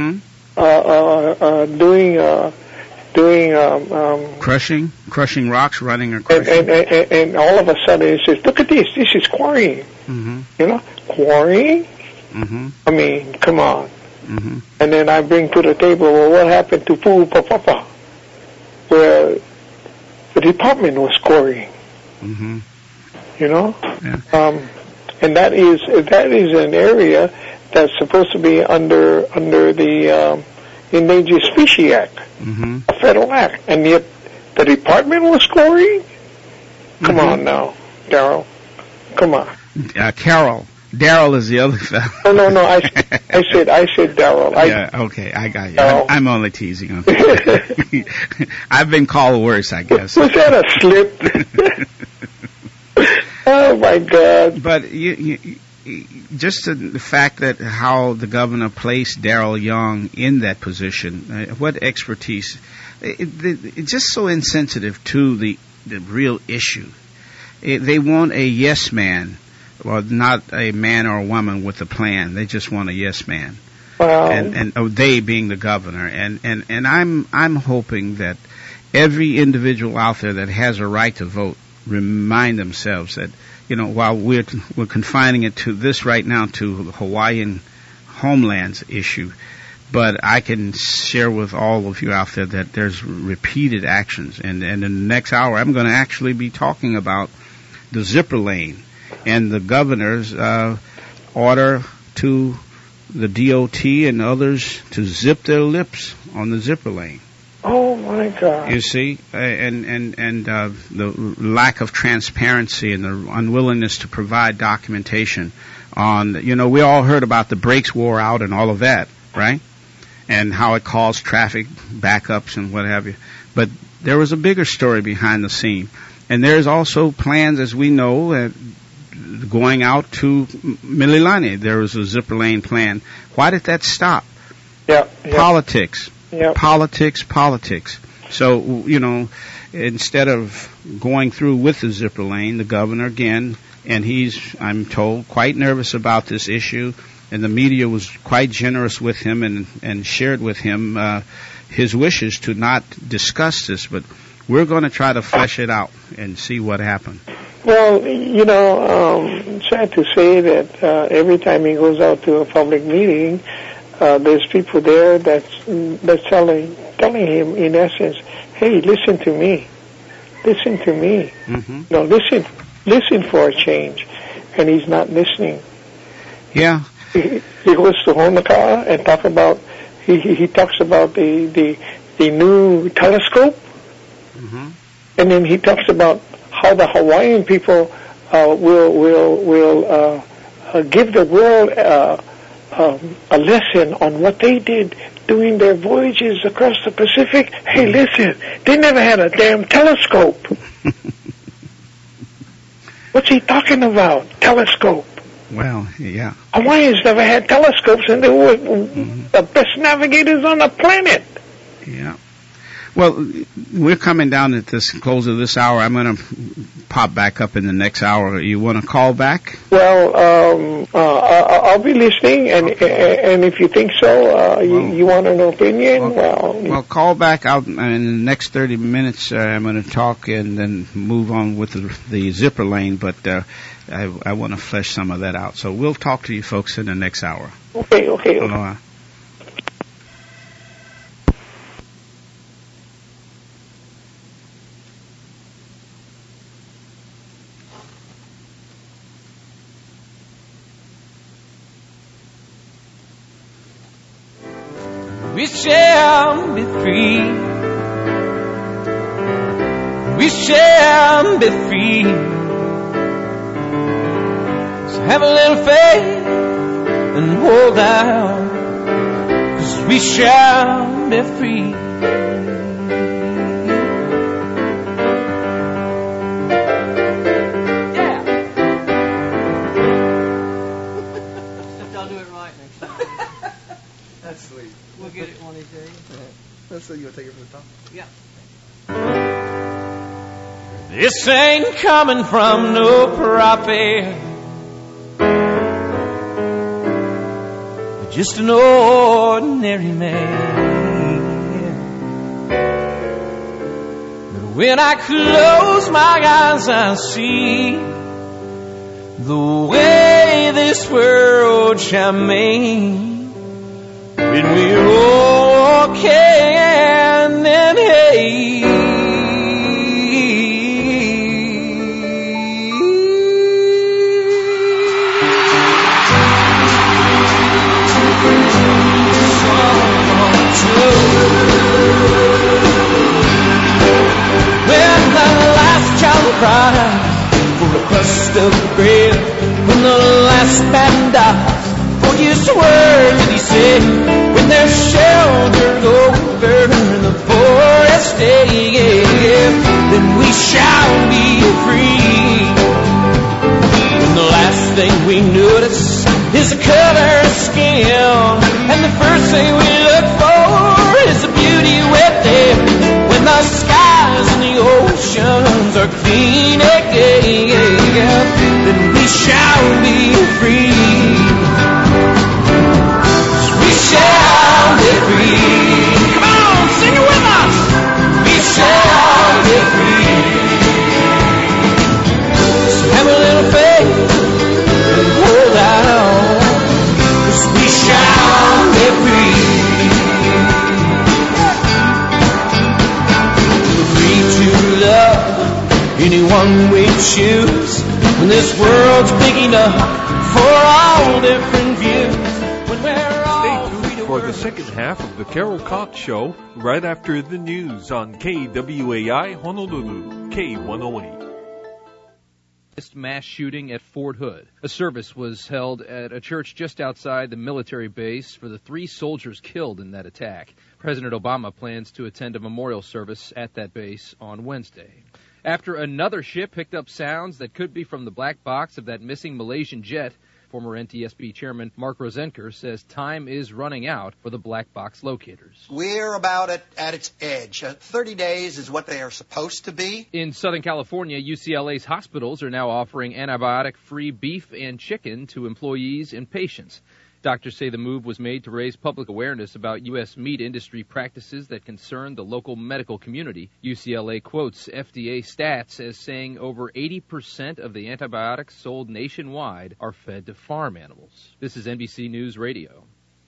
doing crushing rocks, running across. And all of a sudden it says, "Look at this! This is quarrying." Mm-hmm. Quarrying. Mm-hmm. I mean, come on. Mm-hmm. And then I bring to the table, well, what happened to Pu'upapapa, where the department was quarrying. Mm-hmm. Yeah. And that is an area that's supposed to be under the Endangered Species Act, mm-hmm. a federal act, and yet the department was quarrying. Come mm-hmm. on now, Daryl. Come on. Carol. Daryl is the other fellow. Oh, no. I said Daryl. Yeah. Okay. I got you. I'm only teasing. Okay. I've been called worse, I guess. Was that a slip? Oh my God! But you just the fact that how the governor placed Daryl Young in that position, what expertise? It's just so insensitive to the real issue. They want a yes man, well, not a man or a woman with a plan. They just want a yes man. Wow. And they being the governor, and I'm hoping that every individual out there that has a right to vote remind themselves that, while we're confining it to this right now to the Hawaiian homelands issue, But I can share with all of you out there that there's repeated actions. And in the next hour, I'm going to actually be talking about the zipper lane and the governor's order to the DOT and others to zip their lips on the zipper lane. Oh my God! You see, and the lack of transparency and the unwillingness to provide documentation on. We all heard about the brakes wore out and all of that, right? And how it caused traffic backups and what have you. But there was a bigger story behind the scene, and there's also plans, as we know, going out to Mililani. There was a zipper lane plan. Why did that stop? Yeah. Politics. Yep. Politics. So, instead of going through with the zipper lane, the governor again, and he's, I'm told, quite nervous about this issue, and the media was quite generous with him and shared with him his wishes to not discuss this, but we're going to try to flesh it out and see what happened. Well, sad to say that every time he goes out to a public meeting, there's people there that's telling him, in essence, hey, listen to me. Mm-hmm. No, listen for a change. And he's not listening. Yeah. He goes to Honokaa and he talks about the new telescope. Mm-hmm. And then he talks about how the Hawaiian people will give the world a lesson on what they did during their voyages across the Pacific. Hey, listen, they never had a damn telescope. What's he talking about? Telescope. Well, yeah. Hawaiians never had telescopes, and they were the best navigators on the planet. Yeah. Well, we're coming down at this close of this hour. I'm going to pop back up in the next hour. You want to call back? Well, I'll be listening, and if you think so, you want an opinion, well, call back out in the next 30 minutes. I'm going to talk and then move on with the zipper lane, but I want to flesh some of that out. So we'll talk to you folks in the next hour. Okay. Aloha. We shall be free. We shall be free. So have a little faith and hold out, 'cause we shall be free. Yeah. Except I'll do it right next time. That's sweet. We'll get it one of these days. So you want to take it from the top? Yeah. This ain't coming from no prophet, just an ordinary man. But when I close my eyes, I see the way this world shall make. When we're all hand in hand. When the last child cries for a crust of bread, when the last man dies for his word that he said, when there's shelter over the forest day, then we shall be free. And the last thing we notice is the color of skin, and the first thing we look for is the beauty within. When the skies and the oceans are clean again, then we shall be free. We shall be free. Come on, sing it with us. We shall be free. So have a little faith and hold out, 'cause we shall be free. of shoes. When this world's big enough for all different views. When we're all Stay tuned for the second half of the Carol Cox Show right after the news on KWAI Honolulu, K108. Mass shooting at Fort Hood. A service was held at a church just outside the military base for the 3 soldiers killed in that attack. President Obama plans to attend a memorial service at that base on Wednesday. After another ship picked up sounds that could be from the black box of that missing Malaysian jet, former NTSB Chairman Mark Rosenker says time is running out for the black box locators. We're about at its edge. 30 days is what they are supposed to be. In Southern California, UCLA's hospitals are now offering antibiotic-free beef and chicken to employees and patients. Doctors say the move was made to raise public awareness about U.S. meat industry practices that concern the local medical community. UCLA quotes FDA stats as saying over 80% of the antibiotics sold nationwide are fed to farm animals. This is NBC News Radio.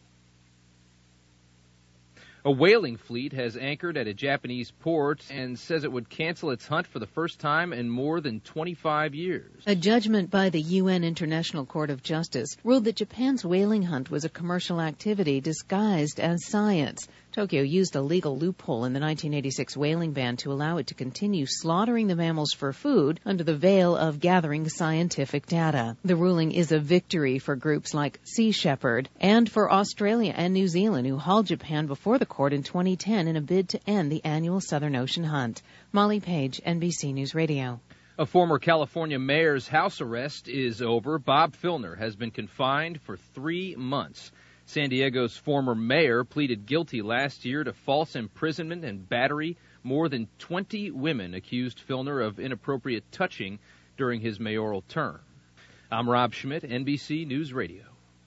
A whaling fleet has anchored at a Japanese port and says it would cancel its hunt for the first time in more than 25 years. A judgment by the UN International Court of Justice ruled that Japan's whaling hunt was a commercial activity disguised as science. Tokyo used a legal loophole in the 1986 whaling ban to allow it to continue slaughtering the mammals for food under the veil of gathering scientific data. The ruling is a victory for groups like Sea Shepherd and for Australia and New Zealand, who hauled Japan before the court in 2010 in a bid to end the annual Southern Ocean hunt. Molly Page, NBC News Radio. A former California mayor's house arrest is over. Bob Filner has been confined for 3 months. San Diego's former mayor pleaded guilty last year to false imprisonment and battery. More than 20 women accused Filner of inappropriate touching during his mayoral term. I'm Rob Schmidt, NBC News Radio.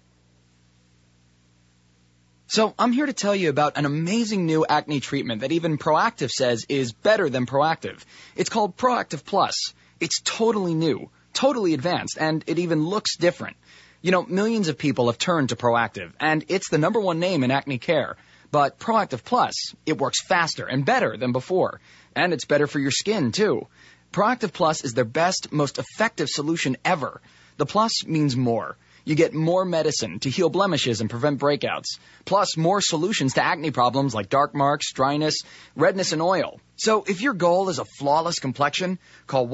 So I'm here to tell you about an amazing new acne treatment that even Proactive says is better than Proactive. It's called Proactive Plus. It's totally new, totally advanced, and it even looks different. You know, millions of people have turned to Proactive, and it's the #1 name in acne care. But Proactive Plus, it works faster and better than before. And it's better for your skin, too. Proactive Plus is their best, most effective solution ever. The plus means more. You get more medicine to heal blemishes and prevent breakouts, plus more solutions to acne problems like dark marks, dryness, redness, and oil. So if your goal is a flawless complexion, call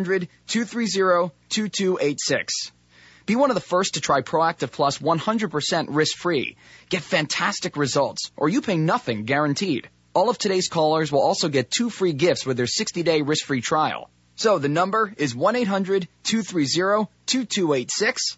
1-800-230-2286. Be one of the first to try Proactive Plus 100% risk-free. Get fantastic results, or you pay nothing guaranteed. All of today's callers will also get 2 free gifts with their 60-day risk-free trial. So the number is 1-800-230-2286,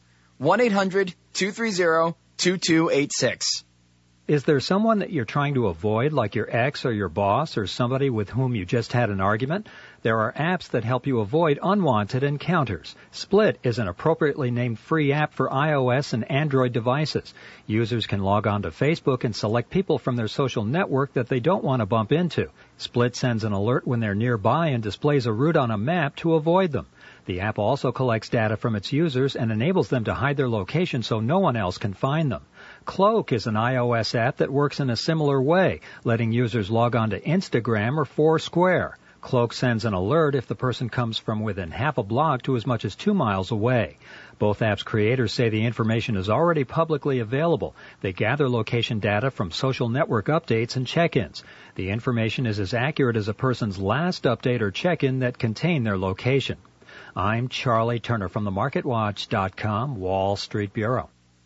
1-800-230-2286. Is there someone that you're trying to avoid, like your ex or your boss or somebody with whom you just had an argument? There are apps that help you avoid unwanted encounters. Split is an appropriately named free app for iOS and Android devices. Users can log on to Facebook and select people from their social network that they don't want to bump into. Split sends an alert when they're nearby and displays a route on a map to avoid them. The app also collects data from its users and enables them to hide their location so no one else can find them. Cloak is an iOS app that works in a similar way, letting users log on to Instagram or Foursquare. Cloak sends an alert if the person comes from within half a block to as much as 2 miles away. Both apps' creators say the information is already publicly available. They gather location data from social network updates and check-ins. The information is as accurate as a person's last update or check-in that contained their location. I'm Charlie Turner from the MarketWatch.com Wall Street Bureau.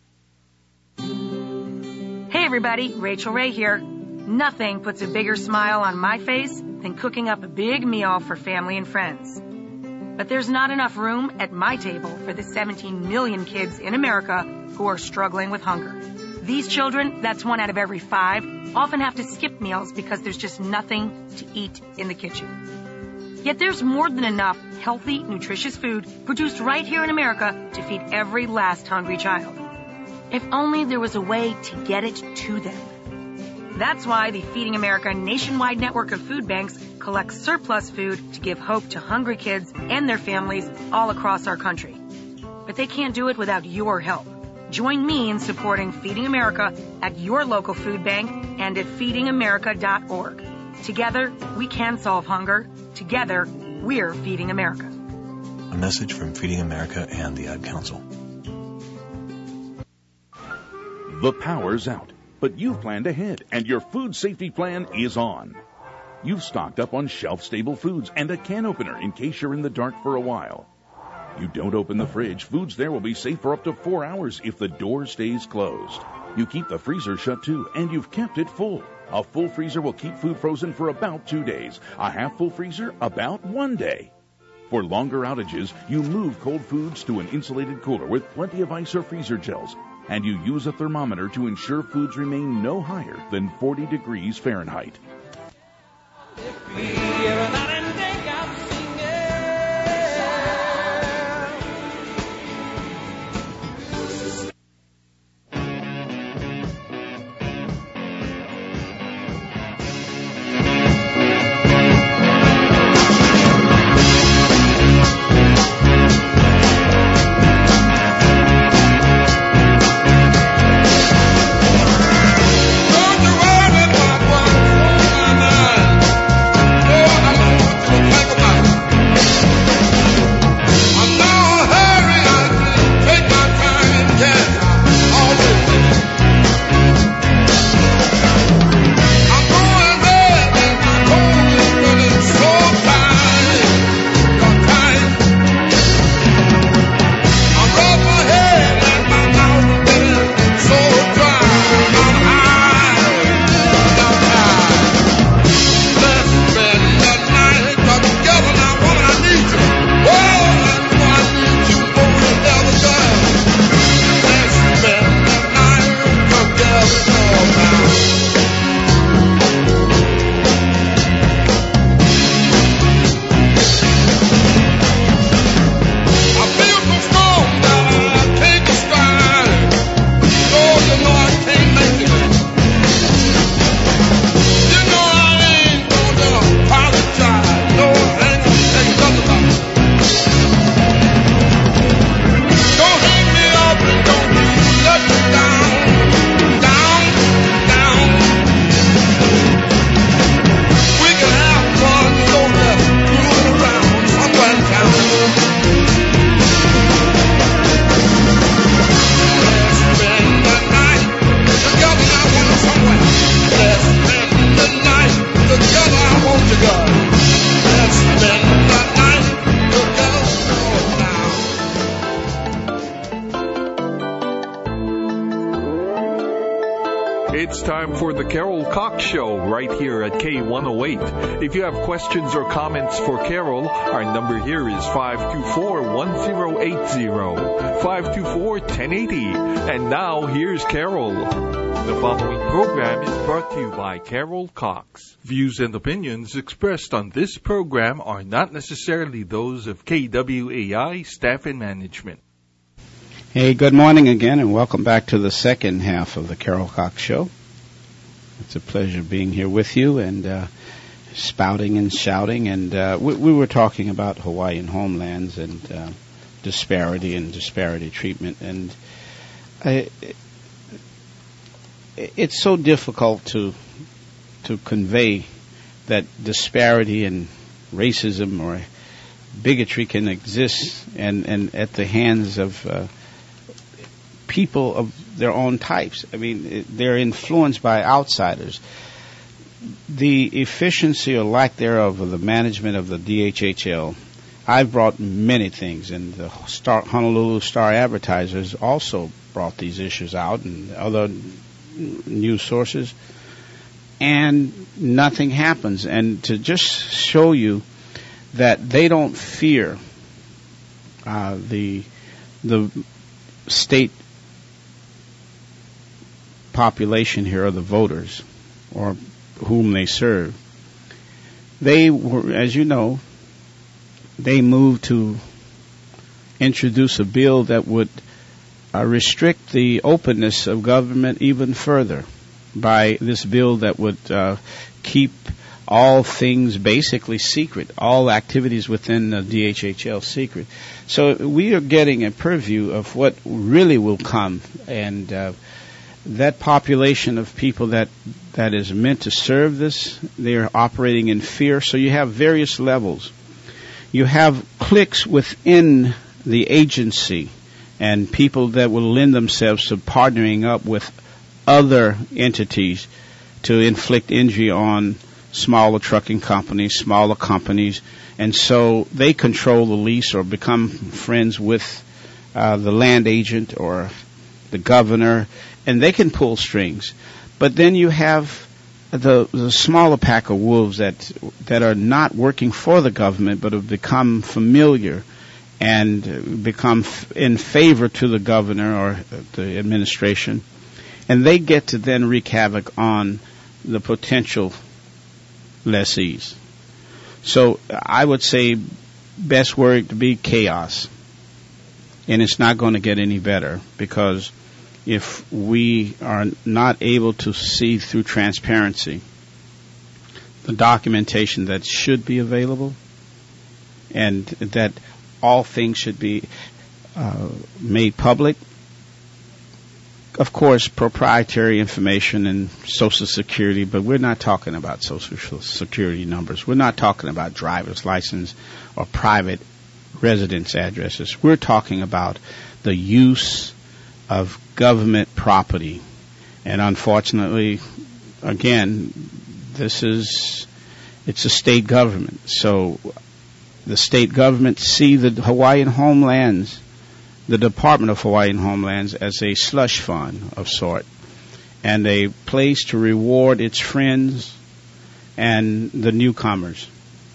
Hey everybody, Rachel Ray here. Nothing puts a bigger smile on my face than cooking up a big meal for family and friends. But there's not enough room at my table for the 17 million kids in America who are struggling with hunger. These children, that's 1 out of every 5, often have to skip meals because there's just nothing to eat in the kitchen. Yet there's more than enough healthy, nutritious food produced right here in America to feed every last hungry child. If only there was a way to get it to them. That's why the Feeding America nationwide network of food banks collects surplus food to give hope to hungry kids and their families all across our country. But they can't do it without your help. Join me in supporting Feeding America at your local food bank and at feedingamerica.org. Together, we can solve hunger. Together, we're Feeding America. A message from Feeding America and the Ad Council. The power's out, but you've planned ahead, and your food safety plan is on. You've stocked up on shelf-stable foods and a can opener in case you're in the dark for a while. You don't open the fridge. Foods there will be safe for up to 4 hours if the door stays closed. You keep the freezer shut too, and you've kept it full. A full freezer will keep food frozen for about 2 days. A half-full freezer, about 1 day. For longer outages, you move cold foods to an insulated cooler with plenty of ice or freezer gels. And you use a thermometer to ensure foods remain no higher than 40 degrees Fahrenheit. It's time for the Carol Cox Show right here at K108. If you have questions or comments for Carol, our number here is 524-1080, 524-1080. And now here's Carol. The following program is brought to you by Carol Cox. Views and opinions expressed on this program are not necessarily those of KWAI staff and management. Hey, good morning again, and welcome back to the second half of the Carol Cox Show. It's a pleasure being here with you and spouting and shouting. And we were talking about Hawaiian homelands and disparity treatment. And it's so difficult to convey that disparity and racism or bigotry can exist and at the hands of people of their own types. I mean, they're influenced by outsiders. The efficiency or lack thereof of the management of the DHHL, I've brought many things, and the Honolulu Star Advertisers also brought these issues out and other news sources, and nothing happens. And to just show you that they don't fear the state population here, or the voters, or whom they serve. They were, as you know, they moved to introduce a bill that would restrict the openness of government even further by this bill that would keep all things basically secret, all activities within the DHHL secret. So we are getting a purview of what really will come, and that population of people that is meant to serve this, they are operating in fear. So you have various levels. You have cliques within the agency and people that will lend themselves to partnering up with other entities to inflict injury on smaller trucking companies, smaller companies, and so they control the lease or become friends with the land agent or the governor, and they can pull strings. But then you have the smaller pack of wolves that are not working for the government but have become familiar and become in favor to the governor or the administration, and they get to then wreak havoc on the potential lessees. So I would say best word to be chaos. And it's not going to get any better, because if we are not able to see through transparency the documentation that should be available and that all things should be made public, of course, proprietary information and Social Security, but we're not talking about Social Security numbers. We're not talking about driver's license or private residence addresses. We're talking about the use of government property. And unfortunately, again, it's a state government. So the state government see the Hawaiian Homelands, the Department of Hawaiian Homelands, as a slush fund of sort, and a place to reward its friends and the newcomers.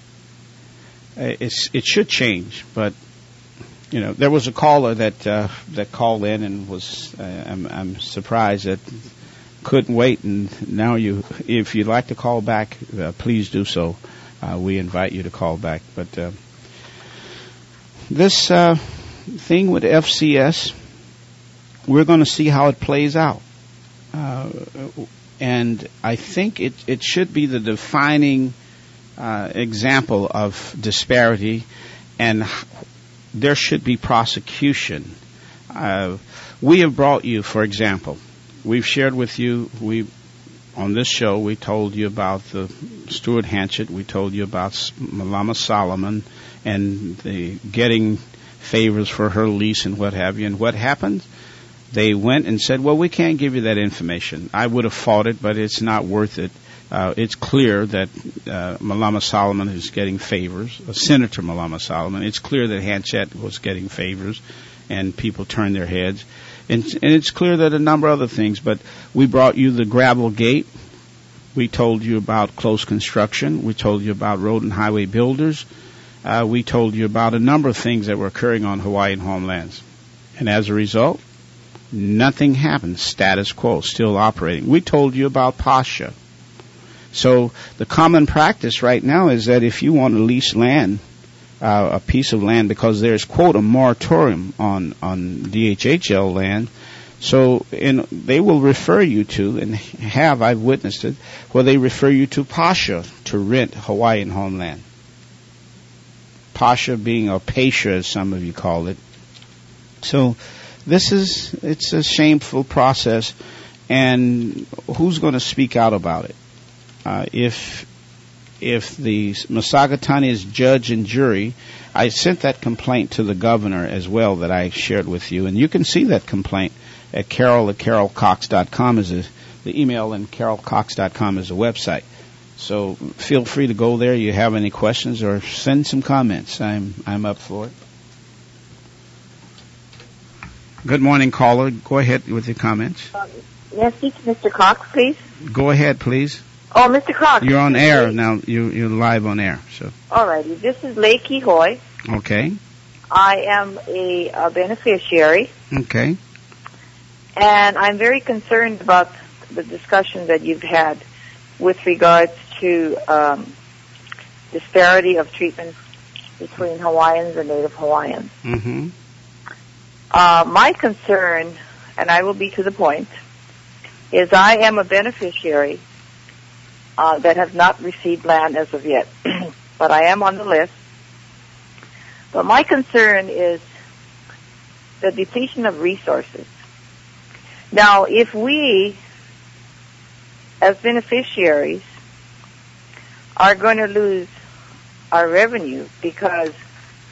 It should change, but there was a caller that called in and was I'm surprised that couldn't wait, and now if you'd like to call back, please do so. We invite you to call back. But this thing with FCS, we're going to see how it plays out, and I think it should be the defining example of disparity, and there should be prosecution. We have brought you, for example, we've shared with you, on this show, we told you about the Stuart Hanchett, we told you about Malama Solomon and the getting favors for her lease and what have you. And what happened? They went and said, well, we can't give you that information. I would have fought it, but it's not worth it. It's clear that Malama Solomon is getting favors, Senator Malama Solomon. It's clear that Hanchett was getting favors, and people turned their heads. And it's clear that a number of other things, but we brought you the gravel gate. We told you about close construction. We told you about road and highway builders. We told you about a number of things that were occurring on Hawaiian homelands. And as a result, nothing happened. Status quo, still operating. We told you about PASHA. So the common practice right now is that if you want to lease land, a piece of land, because there's, quote, a moratorium on DHHL land, so they will refer you to, and I've witnessed it, where they refer you to PASHA to rent Hawaiian homeland. PASHA being, or PASHA as some of you call it. So it's a shameful process, and who's going to speak out about it? If the Masagatani's judge and jury, I sent that complaint to the governor as well that I shared with you, and you can see that complaint at carol@carolcox.com is the email, and carolcox.com is the website. So feel free to go there. You have any questions or send some comments. I'm up for it. Good morning, caller. Go ahead with your comments. May I speak to Mr. Cox, please? Go ahead, please. Oh, Mr. Cox. You're on air now. You're live on air. So. All righty. This is Lakey Hoy. Okay. I am a beneficiary. Okay. And I'm very concerned about the discussion that you've had with regards to disparity of treatment between Hawaiians and Native Hawaiians. Mm-hmm. My concern, and I will be to the point, is I am a beneficiary that has not received land as of yet, but I am on the list. But my concern is the depletion of resources. Now, if we, as beneficiaries, are going to lose our revenue because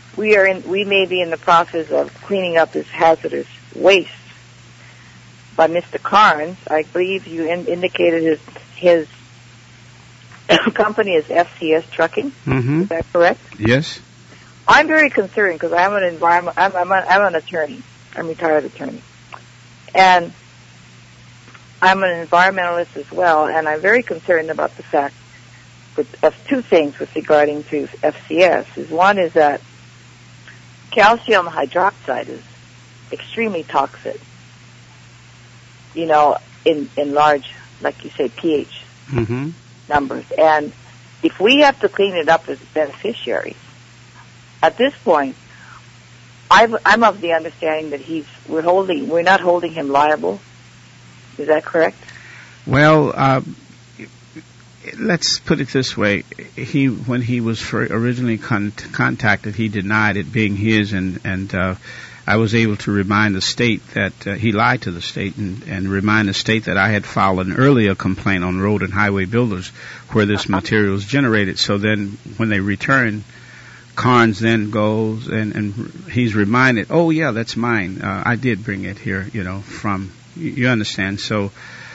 we may be in the process of cleaning up this hazardous waste. But Mr. Carnes, I believe you indicated his company is FCS Trucking. Mm-hmm. Is that correct? Yes. I'm very concerned because I'm an attorney. I'm a retired attorney. And I'm an environmentalist as well, and I'm very concerned about the fact of two things with regarding to FCS. One is that calcium hydroxide is extremely toxic, in large, like you say, pH numbers. And if we have to clean it up as beneficiaries, at this point, I'm of the understanding that we're not holding him liable. Is that correct? Well, let's put it this way: when he was originally contacted, he denied it being his, and I was able to remind the state that he lied to the state, and remind the state that I had filed an earlier complaint on Road and Highway Builders where this material is generated. So then, when they return, Carnes then goes and he's reminded, oh yeah, that's mine. I did bring it here, from. You understand? So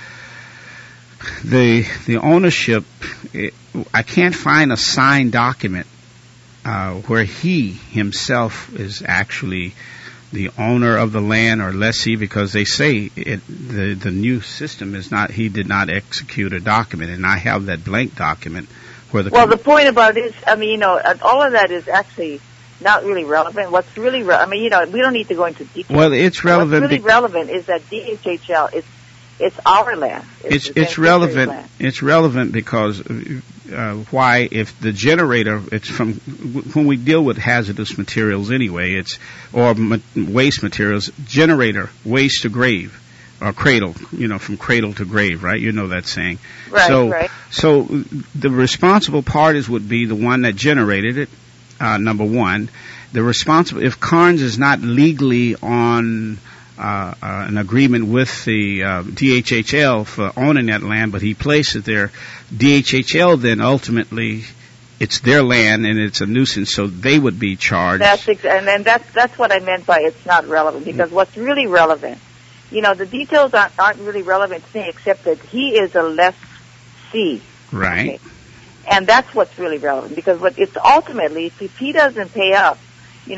the ownership, I can't find a signed document where he himself is actually the owner of the land or lessee, because they say the new system is not. He did not execute a document, and I have that blank document where the. Well, the point about it is, all of that is actually not really relevant. What's really, we don't need to go into detail. Well, it's relevant. What's really relevant is that DHHL, it's our land. It's relevant. Land. It's relevant because why? If the generator, it's from when we deal with hazardous materials anyway, or waste materials. Generator, waste to grave. Or cradle, from cradle to grave, right? You know that saying. Right. So the responsible parties would be the one that generated it. Number one, if Carnes is not legally on an agreement with the DHHL for owning that land, but he placed it there, DHHL then ultimately it's their land and it's a nuisance, so they would be charged. That's what I meant by it's not relevant, because what's really relevant, the details aren't really relevant to me, except that he is a lessee. Right. Okay? And that's what's really relevant, because it's ultimately, if he doesn't pay up, we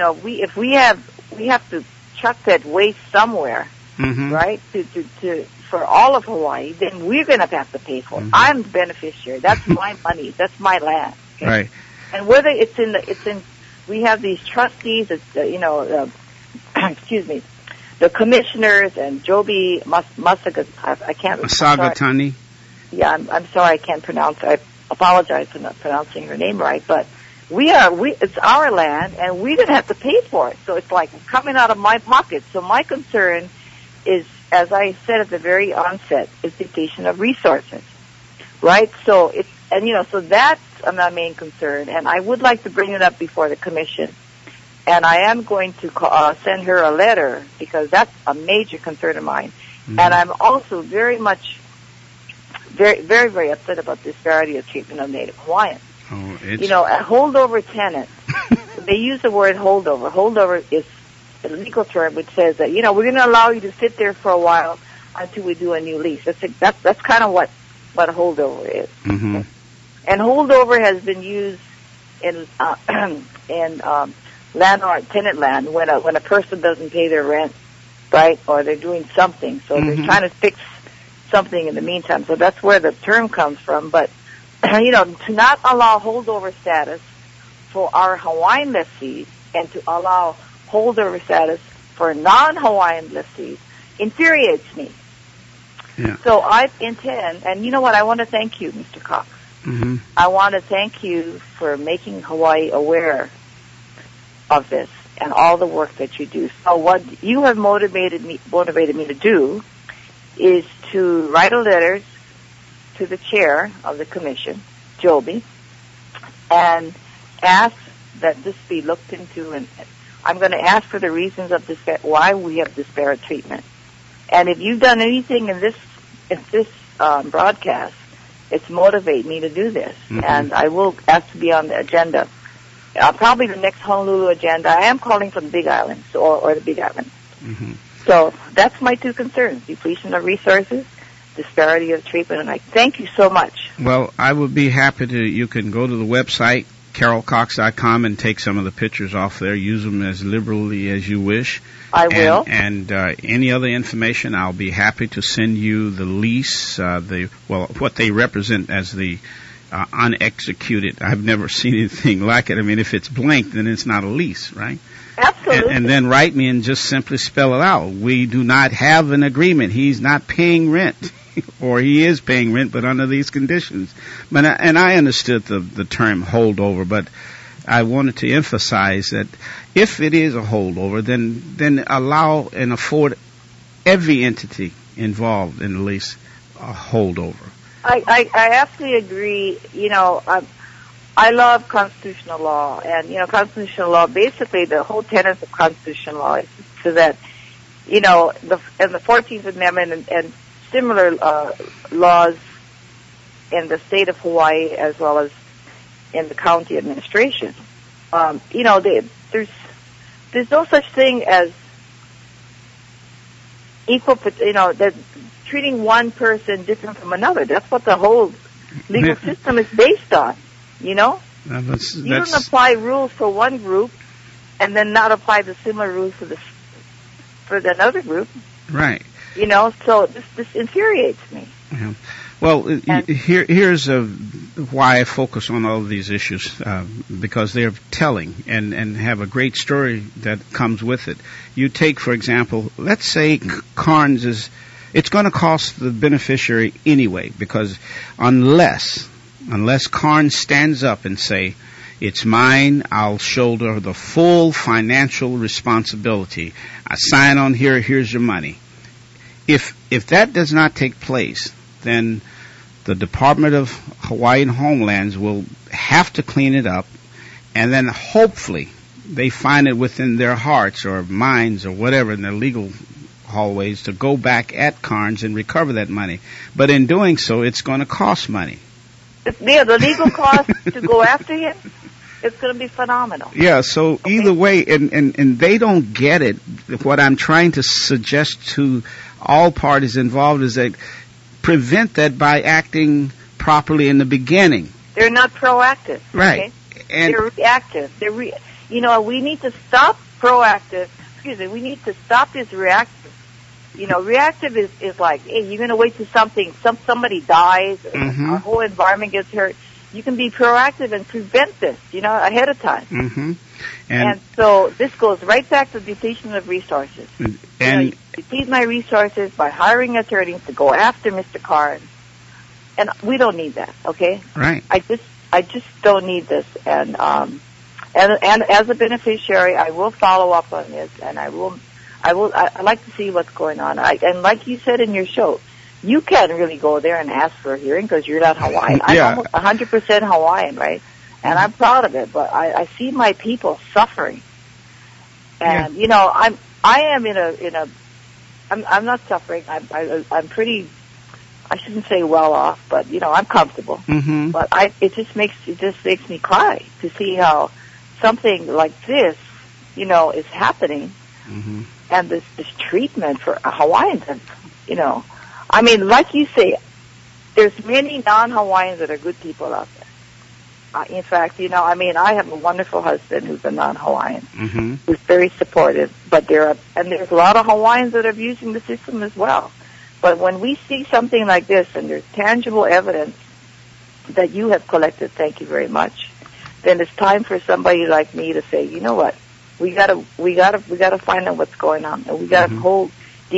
have to chuck that waste somewhere, right? For all of Hawaii, then we're going to have to pay for it. I'm the beneficiary. That's my money. That's my land. Okay? Right. And whether we have these trustees, excuse me, the commissioners and Joby Masagatani. Yeah, I'm sorry, I can't pronounce. I apologize for not pronouncing her name right, but it's our land, and we're going to have to pay for it. So it's like coming out of my pocket. So my concern is, as I said at the very onset, is depletion of resources, right? So so that's my main concern, and I would like to bring it up before the commission. And I am going to send her a letter, because that's a major concern of mine. And I'm also very, very upset about the disparity of treatment of Native Hawaiians. Oh, a holdover tenant, they use the word holdover. Holdover is a legal term which says that, we're going to allow you to sit there for a while until we do a new lease. That's kind of what a holdover is. Mm-hmm. And holdover has been used in landlord tenant land when a person doesn't pay their rent, right, or they're doing something, so they're trying to fix something in the meantime. So that's where the term comes from. But to not allow holdover status for our Hawaiian lessees and to allow holdover status for non-Hawaiian lessees infuriates me. Yeah. So I intend, and you know what, I want to thank you, Mr. Cox. Mm-hmm. I want to thank you for making Hawaii aware of this and all the work that you do. So what you have motivated me to do is to write a letter to the chair of the commission, Joby, and ask that this be looked into, and I'm going to ask for the reasons of why we have disparate treatment. And if you've done anything in this broadcast, it's motivate me to do this, and I will ask to be on the agenda probably the next Honolulu agenda. I am calling from the Big Island, or the Big Island. Mm-hmm. So that's my two concerns: depletion of resources, disparity of treatment. And I thank you so much. Well, I would be happy to. You can go to the website carolcox.com and take some of the pictures off there. Use them as liberally as you wish. I will. And any other information, I'll be happy to send you the lease, what they represent as the unexecuted. I've never seen anything like it. I mean, if it's blank, then it's not a lease, right? Absolutely. And then write me and just simply spell it out. We do not have an agreement. He's not paying rent. Or he is paying rent, but under these conditions. And I understood the term holdover, but I wanted to emphasize that if it is a holdover, then allow and afford every entity involved in the lease a holdover. I absolutely agree. You know, I love constitutional law, and you know, constitutional law. Basically, the whole tenet of constitutional law is so that, you know, the 14th Amendment and similar laws in the state of Hawaii as well as in the county administration. You know, there's no such thing as equal. You know, that treating one person different from another. That's what the whole legal system is based on. You know, you don't apply rules for one group and then not apply the similar rules for another group. Right. You know, so this infuriates me. Yeah. Well, here's why I focus on all of these issues, because they're telling and have a great story that comes with it. You take, for example, let's say Carnes it's going to cost the beneficiary anyway, because unless Carnes stands up and say, it's mine, I'll shoulder the full financial responsibility. I sign on here, here's your money. If that does not take place, then the Department of Hawaiian Homelands will have to clean it up, and then hopefully they find it within their hearts or minds or whatever in their legal hallways to go back at Carnes and recover that money. But in doing so, it's going to cost money. Yeah, the legal cost to go after him, it's going to be phenomenal. Yeah, so okay. Either way, and they don't get it. What I'm trying to suggest to all parties involved is that prevent that by acting properly in the beginning. They're not proactive. Right. Okay? And they're reactive. You know, we need to stop proactive. We need to stop this reactive. You know, reactive is like, hey, you're going to wait till somebody dies, mm-hmm. Our whole environment gets hurt. You can be proactive and prevent this, you know, ahead of time. Mm-hmm. And so this goes right back to depletion of resources. And you deplete my resources by hiring attorneys to go after Mr. Carnes. And we don't need that, okay? Right. I just don't need this. And as a beneficiary, I will follow up on this, and I'd like to see what's going on. And like you said in your show, you can't really go there and ask for a hearing because you're not Hawaiian. Yeah. I'm almost 100% Hawaiian, right? And I'm proud of it, but I see my people suffering. And, you know, I am I'm not suffering. I'm pretty, I shouldn't say well off, but, you know, I'm comfortable. Mm-hmm. But it just makes me cry to see how something like this, you know, is happening. Mm-hmm. And this treatment for Hawaiians, and, you know, I mean, like you say, there's many non-Hawaiians that are good people out there. In fact, you know, I mean, I have a wonderful husband who's a non-Hawaiian, mm-hmm. who's very supportive, but there's a lot of Hawaiians that are abusing the system as well. But when we see something like this, and there's tangible evidence that you have collected, thank you very much, then it's time for somebody like me to say, you know what, we gotta find out what's going on, and we gotta mm-hmm. hold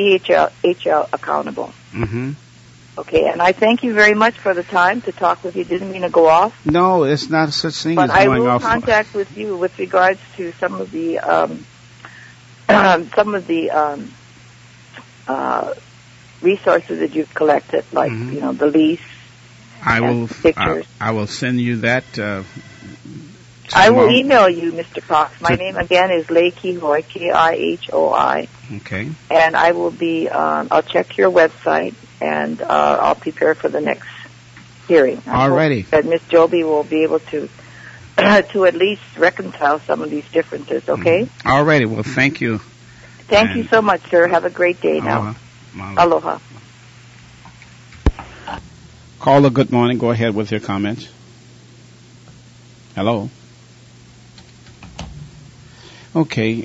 DHL accountable. Mm-hmm. Okay, and I thank you very much for the time to talk with you. Didn't mean to go off. No, it's not such thing but as going off. But I will contact with you with regards to some of the resources that you've collected, like mm-hmm. you know, the lease. Pictures. I will send you that. I will email you, Mr. Cox. My name again is Lei Kihoi, Kihoi. Okay. And I will be. I'll check your website, and I'll prepare for the next hearing. Alrighty. That Miss Joby will be able to to at least reconcile some of these differences, okay? All righty. Well, thank you. Thank you so much, sir. Have a great day now. Aloha. Caller, good morning. Go ahead with your comments. Hello. Okay.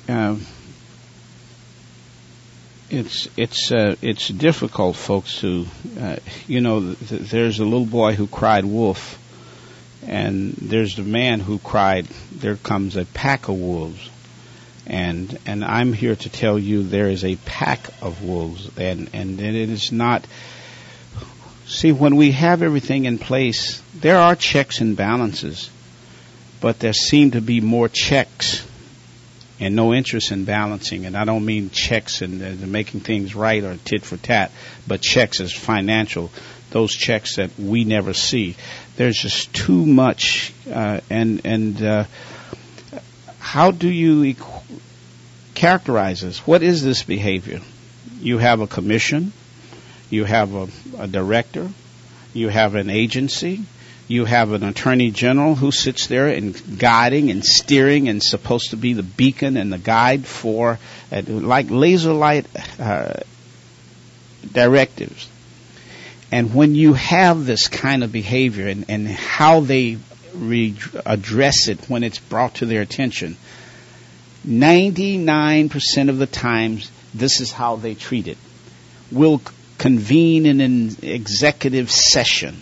It's difficult, folks, to there's a little boy who cried wolf, and there's the man who cried, there comes a pack of wolves. And I'm here to tell you there is a pack of wolves, and it is not. See, when we have everything in place, there are checks and balances, but there seem to be more checks and no interest in balancing. And I don't mean checks and making things right or tit for tat, but checks as financial, those checks that we never see. There's just too much, how do you characterize this? What is this behavior? You have a commission, you have a director, you have an agency, you have an attorney general who sits there and guiding and steering and supposed to be the beacon and the guide for like laser light directives. And when you have this kind of behavior and how they address it when it's brought to their attention, 99% of the times this is how they treat it. We'll convene in an executive session.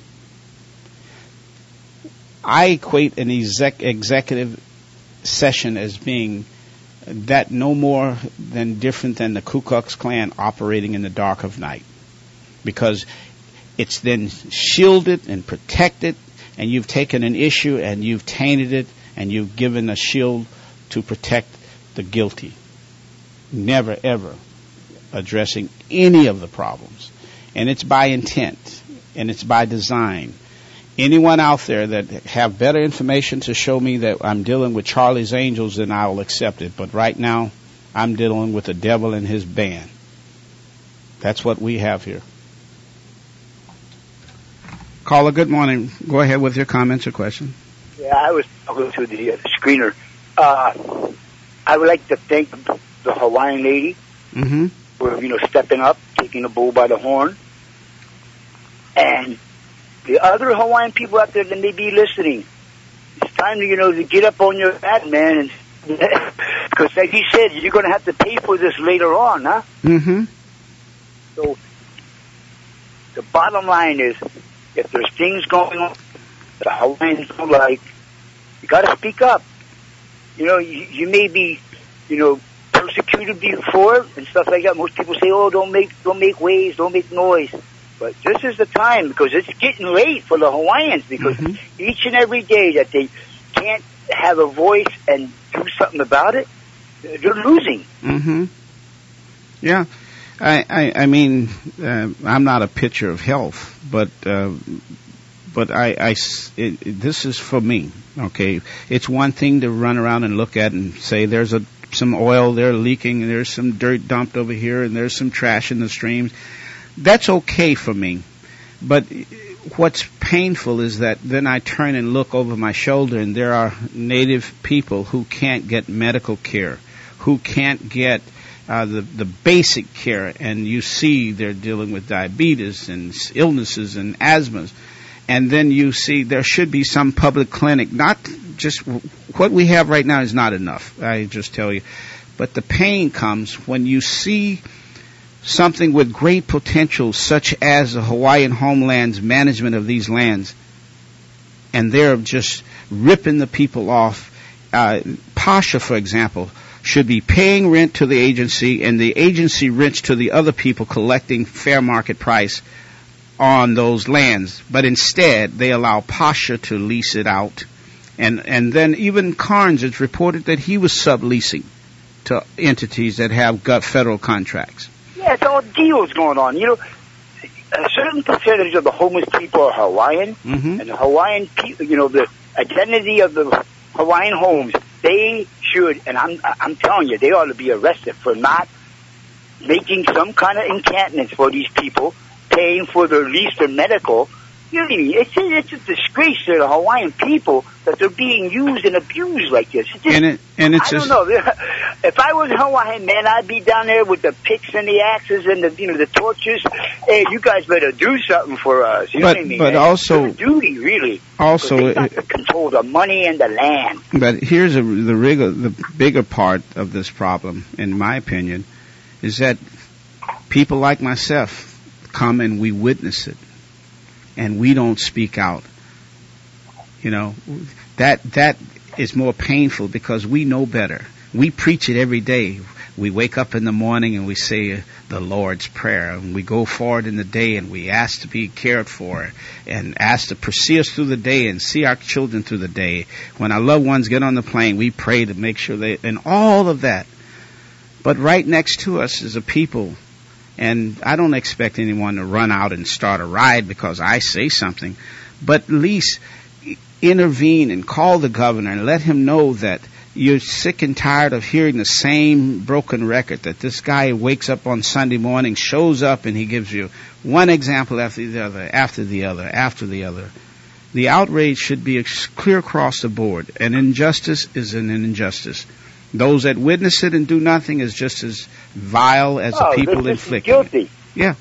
I equate an executive session as being that no more than different than the Ku Klux Klan operating in the dark of night, because it's then shielded and protected, and you've taken an issue and you've tainted it and you've given a shield to protect the guilty, never ever addressing any of the problems. And it's by intent and it's by design. Anyone out there that have better information to show me that I'm dealing with Charlie's Angels, then I will accept it. But right now, I'm dealing with the devil and his band. That's what we have here. Caller, good morning. Go ahead with your comments or questions. Yeah, I was talking to the screener. I would like to thank the Hawaiian lady for, stepping up, taking the bull by the horn. And the other Hawaiian people out there that may be listening, it's time to, to get up on your bat, man. And because like he said, you're going to have to pay for this later on, huh? So the bottom line is, if there's things going on that Hawaiians don't like, you got to speak up. You may be, persecuted before and stuff like that. Most people say, "Oh, don't make waves, don't make noise." But this is the time, because it's getting late for the Hawaiians, because each and every day that they can't have a voice and do something about it, they're losing. Yeah. I mean, I'm not a picture of health, but this is for me. Okay, it's one thing to run around and look at and say there's some oil there leaking, and there's some dirt dumped over here, and there's some trash in the streams. That's okay for me. But what's painful is that then I turn and look over my shoulder, and there are Native people who can't get medical care, who can't get the basic care, and you see they're dealing with diabetes and illnesses and asthmas. And then you see there should be some public clinic. Not just what we have right now is not enough, I just tell you. But the pain comes when you see something with great potential, such as the Hawaiian Homeland's management of these lands, and they're just ripping the people off. Pasha, for example, should be paying rent to the agency, and the agency rents to the other people collecting fair market price on those lands. But instead, they allow Pasha to lease it out. And then even Carnes, it's reported that he was subleasing to entities that have got federal contracts. Yeah, it's all deals going on. A certain percentage of the homeless people are Hawaiian, and the Hawaiian people, the identity of the Hawaiian homes, they should, and I'm telling you, they ought to be arrested for not making some kind of encampments for these people, paying for their lease, their medical, Really, it's a disgrace to the Hawaiian people that they're being used and abused like this. It's just, I don't know. If I was Hawaiian, man, I'd be down there with the picks and the axes and the torches. Hey, you guys better do something for us. You know what I mean? But also, it's their duty, really. Also, they got to control the money and the land. But here's the bigger part of this problem, in my opinion, is that people like myself come and we witness it. And we don't speak out. You know, that is more painful because we know better. We preach it every day. We wake up in the morning and we say the Lord's Prayer, and we go forward in the day and we ask to be cared for and ask to see us through the day and see our children through the day. When our loved ones get on the plane, we pray to make sure and all of that. But right next to us is a people. And I don't expect anyone to run out and start a riot because I say something, but at least intervene and call the governor and let him know that you're sick and tired of hearing the same broken record, that this guy wakes up on Sunday morning, shows up, and he gives you one example after the other, after the other, after the other. The outrage should be clear across the board. An injustice is an injustice. Those that witness it and do nothing is just as vile as the people inflicting guilty. it. Yeah.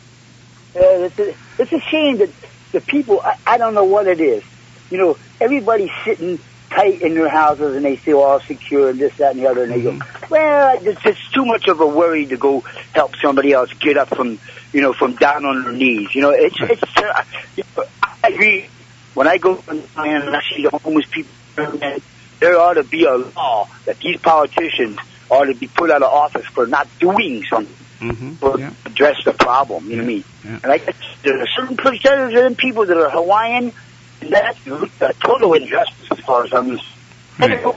It's a shame that the people, I don't know what it is. You know, everybody's sitting tight in their houses and they feel all secure and this, that, and the other. And they go, well, it's too much of a worry to go help somebody else get up from down on their knees. You know, I agree. When I go and I see the homeless people, there ought to be a law that these politicians ought to be put out of office for not doing something to address the problem. You know what I mean? Yeah. And I guess there are certain percentages of people that are Hawaiian, and that's a total injustice as far as I'm concerned.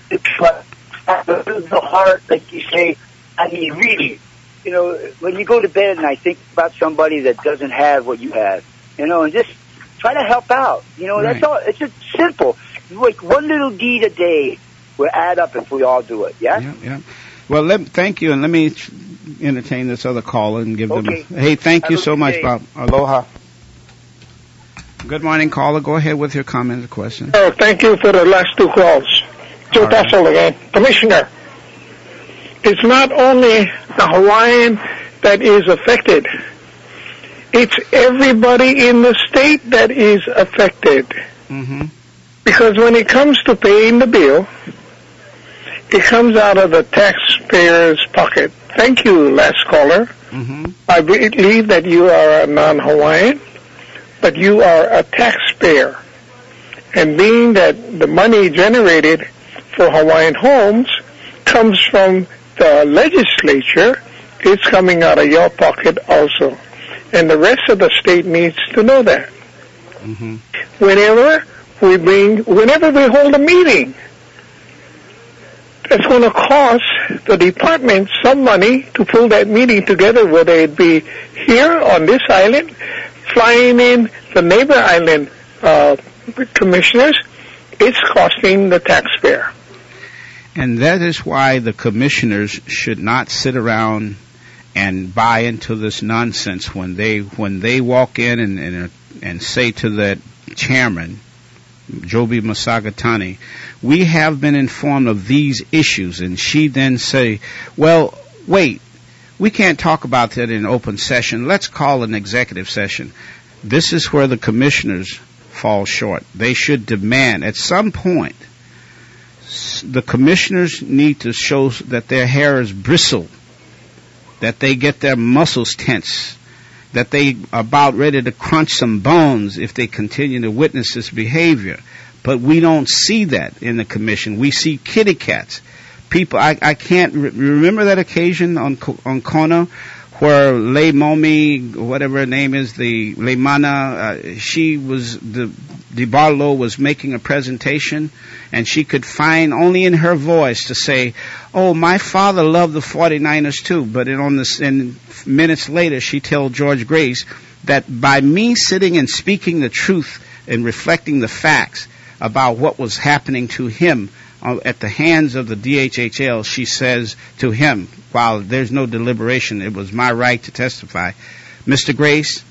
The heart, like you say, I mean, really, you know, when you go to bed and I think about somebody that doesn't have what you have, you know, and just try to help out. You know, that's all. It's just simple. Like one little deed a day will add up if we all do it, yeah? Yeah. Well, thank you, and let me entertain this other caller and give them hey, thank you so much, Bob. Aloha. Good morning, caller. Go ahead with your comment or question. Oh, thank you for the last two calls. Joe Tassel again. Commissioner, it's not only the Hawaiian that is affected. It's everybody in the state that is affected. Mm-hmm. Because when it comes to paying the bill, it comes out of the taxpayer's pocket. Thank you, last caller. Mm-hmm. I believe that you are a non-Hawaiian, but you are a taxpayer. And being that the money generated for Hawaiian homes comes from the legislature, it's coming out of your pocket also. And the rest of the state needs to know that. Mm-hmm. Whenever we hold a meeting, it's going to cost the department some money to pull that meeting together, whether it be here on this island, flying in the neighbor island commissioners. It's costing the taxpayer. And that is why the commissioners should not sit around and buy into this nonsense when they walk in and say to that chairman, Joby Masagatani, we have been informed of these issues, and she then say, well, wait, we can't talk about that in open session. Let's call an executive session. This is where the commissioners fall short. They should demand at some point the commissioners need to show that their hair is bristle, that they get their muscles tense, that they are about ready to crunch some bones if they continue to witness this behavior. But we don't see that in the commission. We see kitty cats. People, I can't remember that occasion on Kona where Le Momi, whatever her name is, the Leimana, she was, DeBarlo was making a presentation, and she could find only in her voice to say, oh, my father loved the 49ers too. But in minutes later, she told George Grace that by me sitting and speaking the truth and reflecting the facts about what was happening to him at the hands of the DHHL, she says to him, while there's no deliberation, it was my right to testify, Mr. Grace,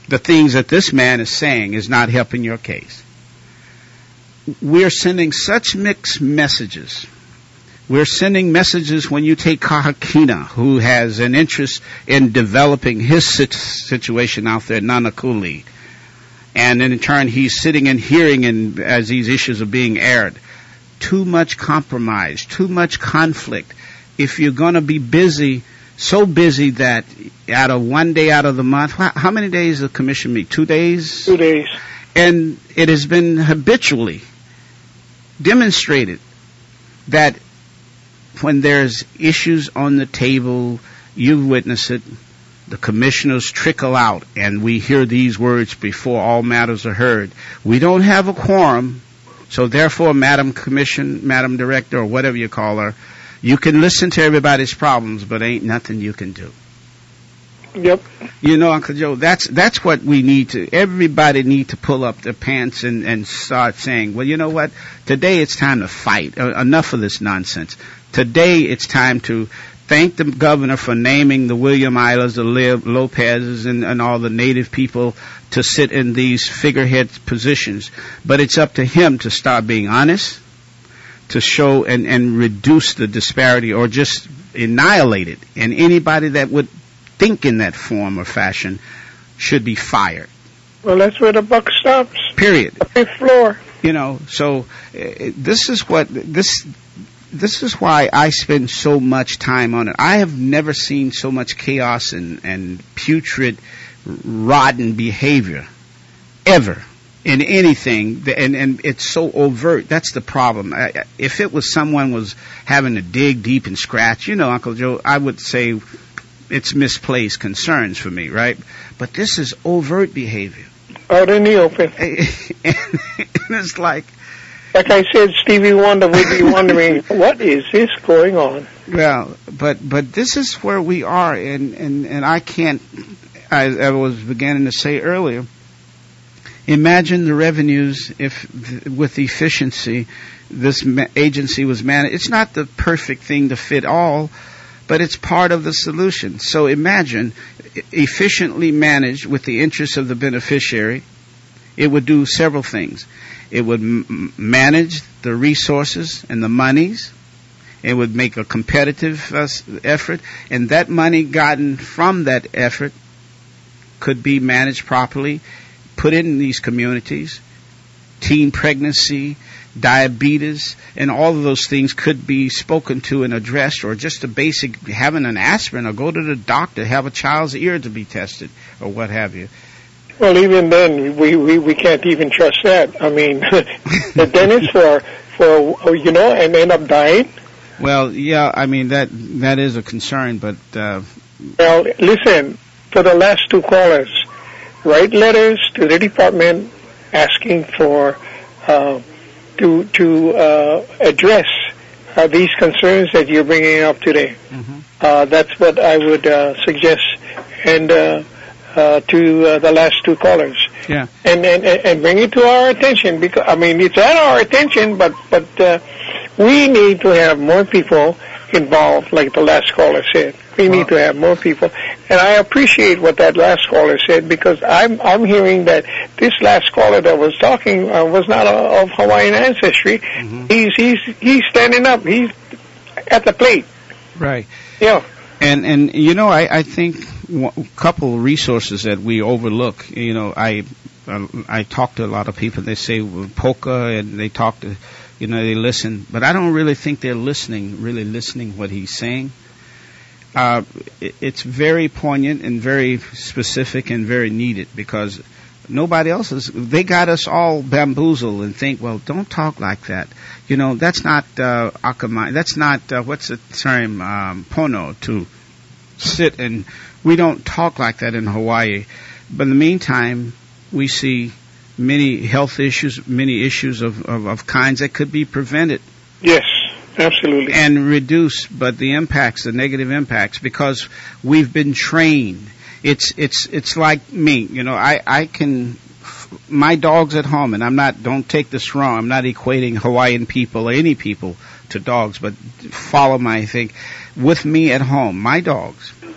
the things that this man is saying is not helping your case. We're sending such mixed messages. We're sending messages when you take Kahakina, who has an interest in developing his situation out there at Nanakuli. And in turn, he's sitting and hearing as these issues are being aired. Too much compromise, too much conflict. If you're going to be busy, so busy that out of 1 day out of the month, how many days does the commission meet? 2 days? 2 days. And it has been habitually demonstrated that when there's issues on the table, you witness it, the commissioners trickle out, and we hear these words before all matters are heard. We don't have a quorum, so therefore, Madam Commission, Madam Director, or whatever you call her, you can listen to everybody's problems, but ain't nothing you can do. Yep. You know, Uncle Joe, that's what we need to, everybody need to pull up their pants and start saying, well, you know what, today it's time to fight. Enough of this nonsense. Today it's time to thank the governor for naming the William Islas, the Lopez's, and all the native people to sit in these figurehead positions. But it's up to him to start being honest, to show and reduce the disparity or just annihilate it. And anybody that would think in that form or fashion should be fired. Well, that's where the buck stops. Period. The fifth floor. You know, so this is why I spend so much time on it. I have never seen so much chaos and putrid, rotten behavior ever in anything, and it's so overt. That's the problem. If it was someone was having to dig deep and scratch, you know, Uncle Joe, I would say it's misplaced concerns for me, right? But this is overt behavior. Out in the open. And it's like I said, Stevie Wonder would be wondering, what is this going on? Well, but this is where we are, and I can't, as I was beginning to say earlier, imagine the revenues if with efficiency this agency was managed. It's not the perfect thing to fit all, but it's part of the solution. So imagine efficiently managed with the interests of the beneficiary, it would do several things. It would manage the resources and the monies. It would make a competitive effort, and that money gotten from that effort could be managed properly, put in these communities. Teen pregnancy, diabetes, and all of those things could be spoken to and addressed, or just a basic having an aspirin, or go to the doctor, have a child's ear to be tested, or what have you. Well, even then, we can't even trust that. I mean, the dentist for you know, and end up dying. Well, yeah, I mean that is a concern, but well, listen, for the last two callers, write letters to the department asking for to address these concerns that you're bringing up today. Mm-hmm. That's what I would suggest, and to the last two callers. Yeah. And bring it to our attention, because I mean it's at our attention, but we need to have more people involved, like the last caller said. We need to have more people, and I appreciate what that last caller said, because I'm hearing that this last caller that was talking was not of Hawaiian ancestry. Mm-hmm. He's standing up. He's at the plate. Right. Yeah. And you know, I think a couple of resources that we overlook. You know, I talk to a lot of people. They say polka, and they talk to, you know, they listen, but I don't really think they're really listening what he's saying. It's very poignant and very specific and very needed, because nobody else is. They got us all bamboozled and think, well, don't talk like that. You know, that's not akamai. That's not what's the term, pono, to sit, and we don't talk like that in Hawaii. But in the meantime, we see many health issues, many issues of kinds that could be prevented. Yes. Absolutely. And reduce, but the impacts, the negative impacts, because we've been trained. It's like me, you know, I can, my dog's at home, and don't take this wrong, I'm not equating Hawaiian people or any people to dogs, but follow my thing. With me at home, my dogs,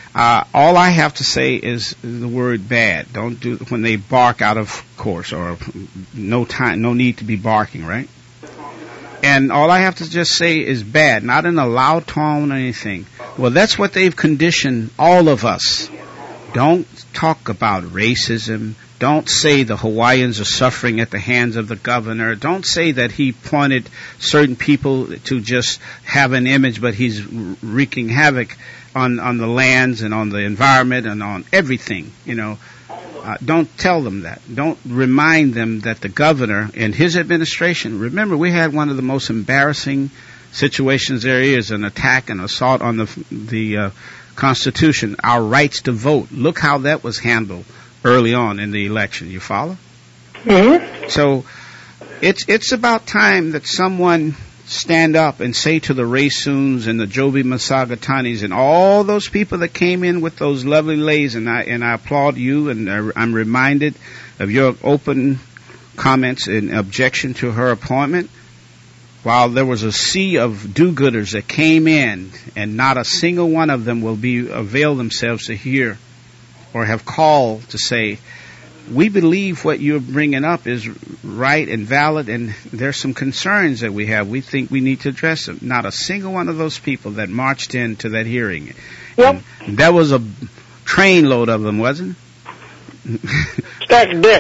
All I have to say is the word bad. Don't do when they bark out of course, or no need to be barking, right? And all I have to just say is bad, not in a loud tone or anything. Well, that's what they've conditioned all of us. Don't talk about racism. Don't say the Hawaiians are suffering at the hands of the governor. Don't say that he pointed certain people to just have an image, but he's wreaking havoc on the lands and on the environment and on everything, Don't tell them that. Don't remind them that the governor and his administration, remember, we had one of the most embarrassing situations there is, an attack and assault on the Constitution, our rights to vote. Look how that was handled early on in the election. You follow? Mm-hmm. So it's about time that someone stand up and say to the Ray Soons and the Joby Masagatanis and all those people that came in with those lovely lays, and I applaud you, and I'm reminded of your open comments in objection to her appointment. While there was a sea of do-gooders that came in, and not a single one of them will avail themselves to hear or have called to say, we believe what you're bringing up is right and valid, and there's some concerns that we have. We think we need to address them. Not a single one of those people that marched into that hearing. Yep. And that was a trainload of them, wasn't it? Stacked deck.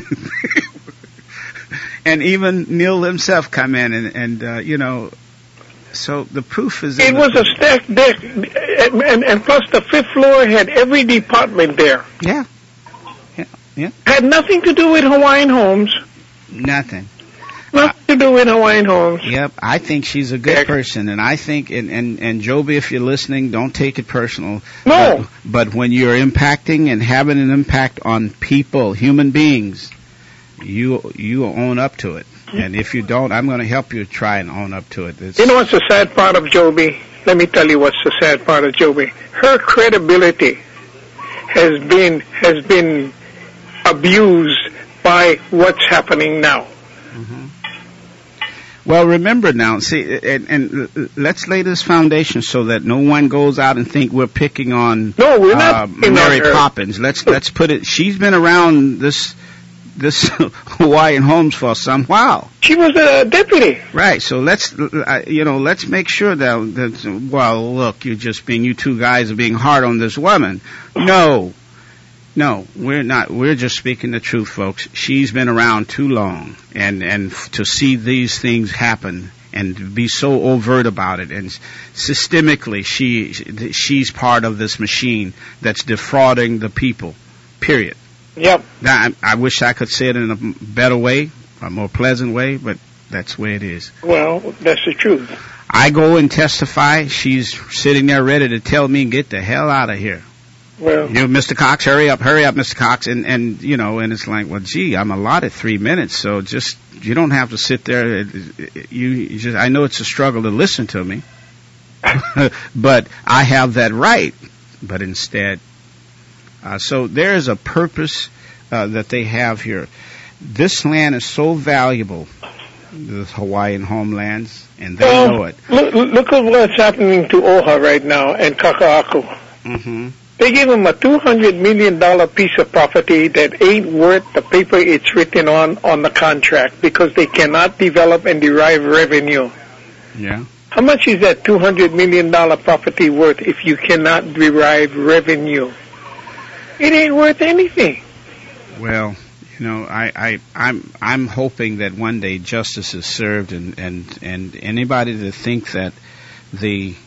And even Neil himself come in and so the proof is it was a stacked deck, and plus the fifth floor had every department there. Yeah. Had nothing to do with Hawaiian Homes. Nothing. Nothing to do with Hawaiian Homes. Yep, I think she's a good person, and I think, and Joby, if you're listening, don't take it personal. No. But when you're impacting and having an impact on people, human beings, you own up to it. And if you don't, I'm going to help you try and own up to it. You know what's the sad part of Joby? Let me tell you what's the sad part of Joby. Her credibility has been abused by what's happening now. Mm-hmm. Well, remember now, see, and let's lay this foundation so that no one goes out and think we're picking on we're not Mary Poppins. Let's put it. She's been around this Hawaiian Homes for some while. She was a deputy. Right. So let's make sure that well, look, you two guys are being hard on this woman. No, we're not. We're just speaking the truth, folks. She's been around too long, and to see these things happen and be so overt about it, and systemically, she's part of this machine that's defrauding the people. Period. Yep. Now, I wish I could say it in a better way, a more pleasant way, but that's the way it is. Well, that's the truth. I go and testify. She's sitting there ready to tell me, get the hell out of here. Well, Mr. Cox, hurry up, Mr. Cox, and it's like, well, gee, I'm allotted 3 minutes, so just you don't have to sit there. I know it's a struggle to listen to me, but I have that right. But instead, so there is a purpose that they have here. This land is so valuable, the Hawaiian homelands, and they know it. Look at what's happening to Oha right now and Kaka'ako. Mm-hmm. They gave them a $200 million piece of property that ain't worth the paper it's written on the contract because they cannot develop and derive revenue. Yeah. How much is that $200 million property worth if you cannot derive revenue? It ain't worth anything. Well, I'm hoping that one day justice is served, and anybody that thinks that the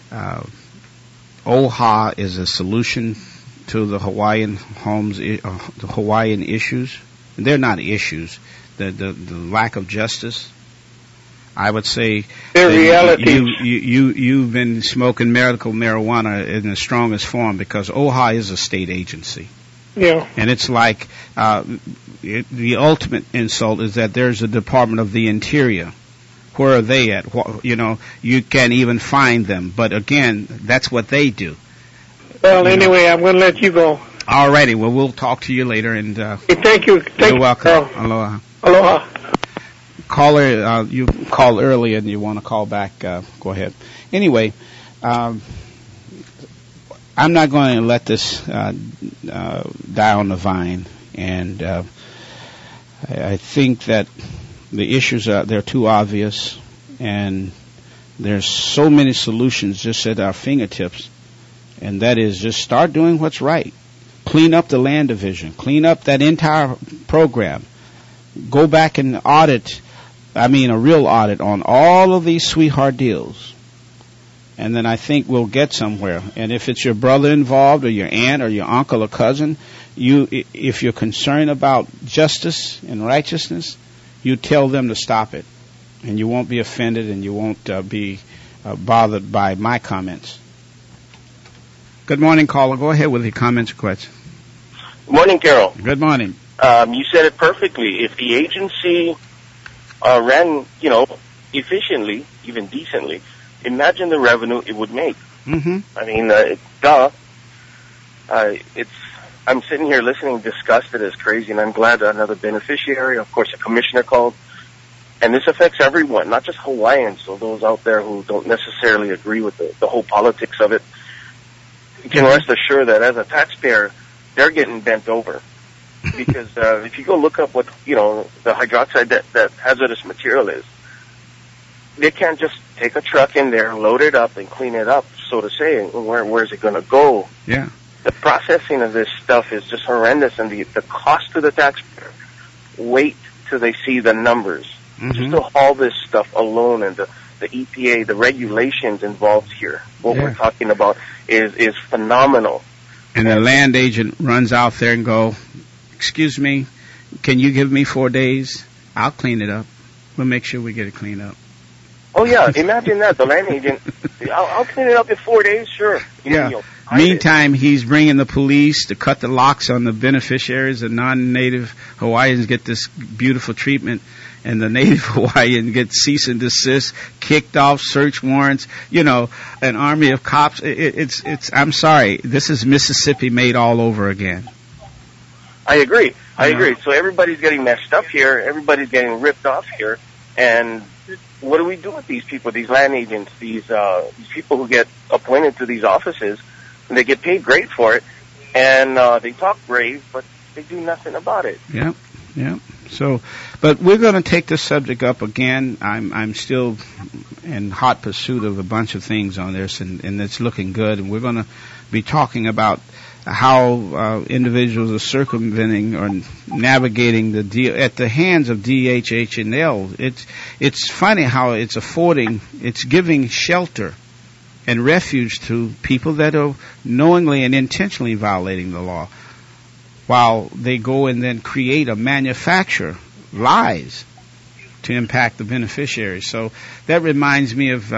OHA is a solution to the Hawaiian homes, the Hawaiian issues. They're not issues. The lack of justice. I would say they're realities. You've been smoking medical marijuana in the strongest form because OHA is a state agency. Yeah. And it's like the ultimate insult is that there's a Department of the Interior. Where are they at? You can't even find them. But again, that's what they do. Well, anyway, I'm going to let you go. All righty. Well, we'll talk to you later. And thank you. You're welcome. Carl. Aloha. Aloha. Caller, you called earlier and you want to call back. Go ahead. Anyway, I I'm not going to let this die on the vine, and I think that the issues they're too obvious, and there's so many solutions just at our fingertips, and that is just start doing what's right. Clean up the land division. Clean up that entire program. Go back and audit, a real audit on all of these sweetheart deals. And then I think we'll get somewhere. And if it's your brother involved or your aunt or your uncle or cousin, if you're concerned about justice and righteousness, you tell them to stop it. And you won't be offended and you won't be bothered by my comments. Good morning, caller. Go ahead with your comments or questions. Good morning, Carol. Good morning. You said it perfectly. If the agency ran, efficiently, even decently, imagine the revenue it would make. Mm-hmm. I'm sitting here listening, disgusted as crazy, and I'm glad that another beneficiary, of course, a commissioner called. And this affects everyone, not just Hawaiians, so those out there who don't necessarily agree with the whole politics of it. You can rest assured that as a taxpayer, they're getting bent over. Because if you go look up what, the hydroxide that hazardous material is, they can't just take a truck in there, load it up, and clean it up, so to say. Where's it going to go? Yeah. The processing of this stuff is just horrendous, and the cost to the taxpayer, wait till they see the numbers. Mm-hmm. Just to haul this stuff alone, and the EPA, the regulations involved here, what we're talking about is phenomenal. And the land agent runs out there and go, excuse me, can you give me 4 days? I'll clean it up. We'll make sure we get it cleaned up. Oh, yeah, imagine that. The land agent, I'll clean it up in 4 days, sure. Meantime, he's bringing the police to cut the locks on the beneficiaries. The non-native Hawaiians get this beautiful treatment, and the native Hawaiian get cease and desist, kicked off, search warrants, an army of cops. I'm sorry, this is Mississippi made all over again. I agree. So everybody's getting messed up here. Everybody's getting ripped off here. And what do we do with these people, these land agents, these people who get appointed to these offices, and they get paid great for it, and they talk brave, but they do nothing about it. Yeah. So, but we're going to take this subject up again. I'm still in hot pursuit of a bunch of things on this, and it's looking good. And we're going to be talking about how individuals are circumventing or navigating the deal at the hands of DHH&L. It's funny how it's giving shelter and refuge to people that are knowingly and intentionally violating the law, while they go and then manufacture lies to impact the beneficiaries. So that reminds me of,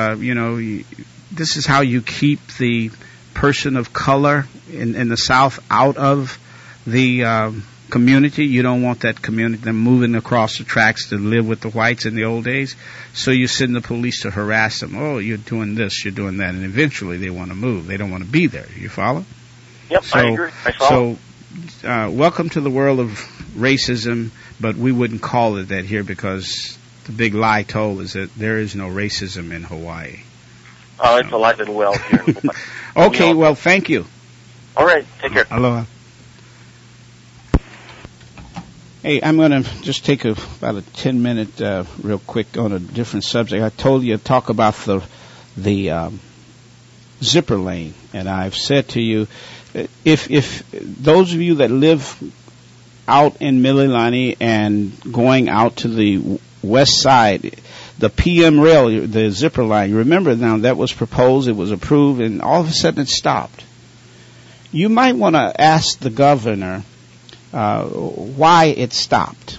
this is how you keep the person of color in the South out of the community. You don't want that community, them moving across the tracks to live with the whites in the old days. So you send the police to harass them. Oh, you're doing this, you're doing that. And eventually they want to move. They don't want to be there. You follow? Yep, I agree. I follow. So welcome to the world of racism, but we wouldn't call it that here because the big lie told is that there is no racism in Hawaii. Oh, it's alive and well here in Hawaii. Okay, well, thank you. All right, take care. Aloha. Hey, I'm going to just take about a 10-minute real quick on a different subject. I told you to talk about the zipper lane, and I've said to you, if those of you that live out in Mililani and going out to the west side, the PM rail, the zipper line, remember now that was proposed, it was approved, and all of a sudden it stopped. You might want to ask the governor why it stopped.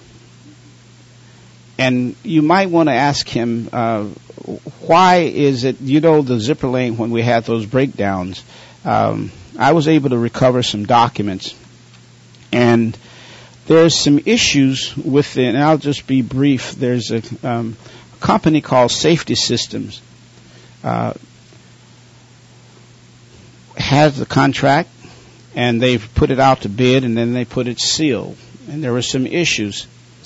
And you might want to ask him why is it, the zipper lane, when we had those breakdowns, I was able to recover some documents, and there's some issues with it, and I'll just be brief. There's a company called Safety Systems has the contract, and they've put it out to bid, and then they put it sealed. And there were some issues.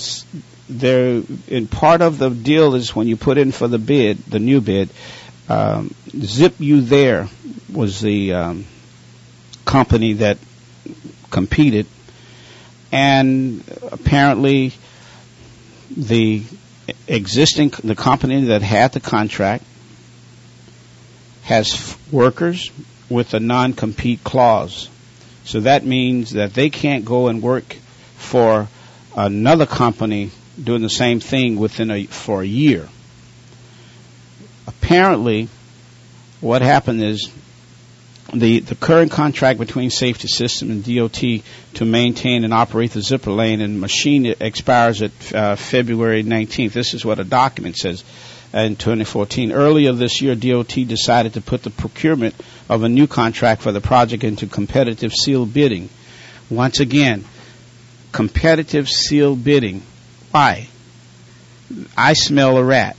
And part of the deal is when you put in for the bid, the new bid, Zip You There was the company that competed, and apparently the company that had the contract has workers with a non-compete clause. So that means that they can't go and work for another company doing the same thing for a year. Apparently, what happened is the current contract between Safety System and DOT to maintain and operate the zipper lane and machine expires at February 19th. This is what a document says in 2014. Earlier this year, DOT decided to put the procurement of a new contract for the project into competitive sealed bidding. Once again, competitive sealed bidding. Why? I smell a rat.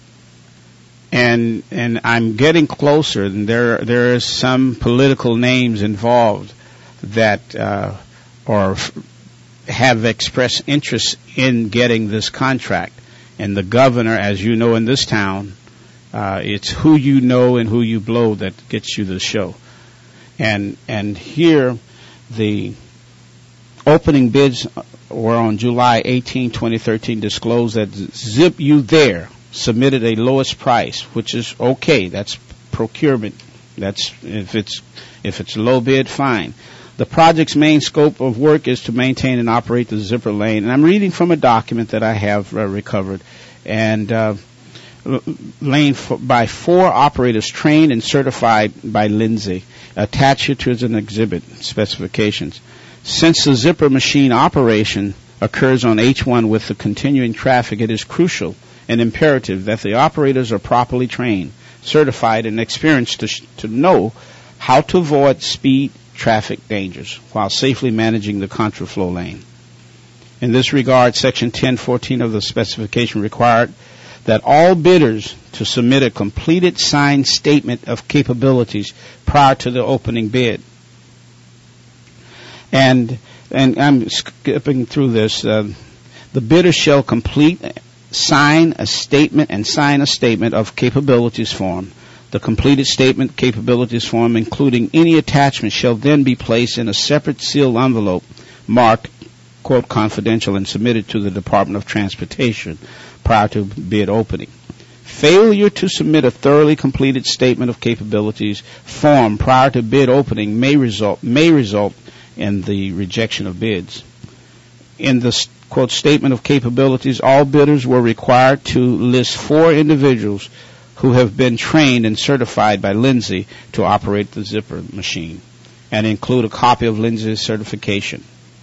And I'm getting closer, and there is some political names involved that or have expressed interest in getting this contract. And the governor, as you know in this town, it's who you know and who you blow that gets you the show. And here the opening bids were on July 18, 2013, disclosed that Zip You There submitted a lowest price, which is okay. That's procurement. That's if it's low bid, fine. The project's main scope of work is to maintain and operate the zipper lane. And I'm reading from a document that I have recovered. And lane by 4 operators trained and certified by Lindsay. Attached it to as an exhibit specifications. Since the zipper machine operation occurs on H1 with the continuing traffic, it is crucial and imperative that the operators are properly trained, certified, and experienced to know how to avoid speed traffic dangers while safely managing the contraflow lane. In this regard, Section 1014 of the specification required that all bidders to submit a completed signed statement of capabilities prior to the opening bid. And I'm skipping through this. The bidder shall sign a statement of capabilities form. The completed statement capabilities form, including any attachment, shall then be placed in a separate sealed envelope marked, quote, confidential, and submitted to the Department of Transportation prior to bid opening. Failure to submit a thoroughly completed statement of capabilities form prior to bid opening may result in the rejection of bids. In the, quote, statement of capabilities, all bidders were required to list 4 individuals who have been trained and certified by Lindsay to operate the zipper machine, and include a copy of Lindsay's certification.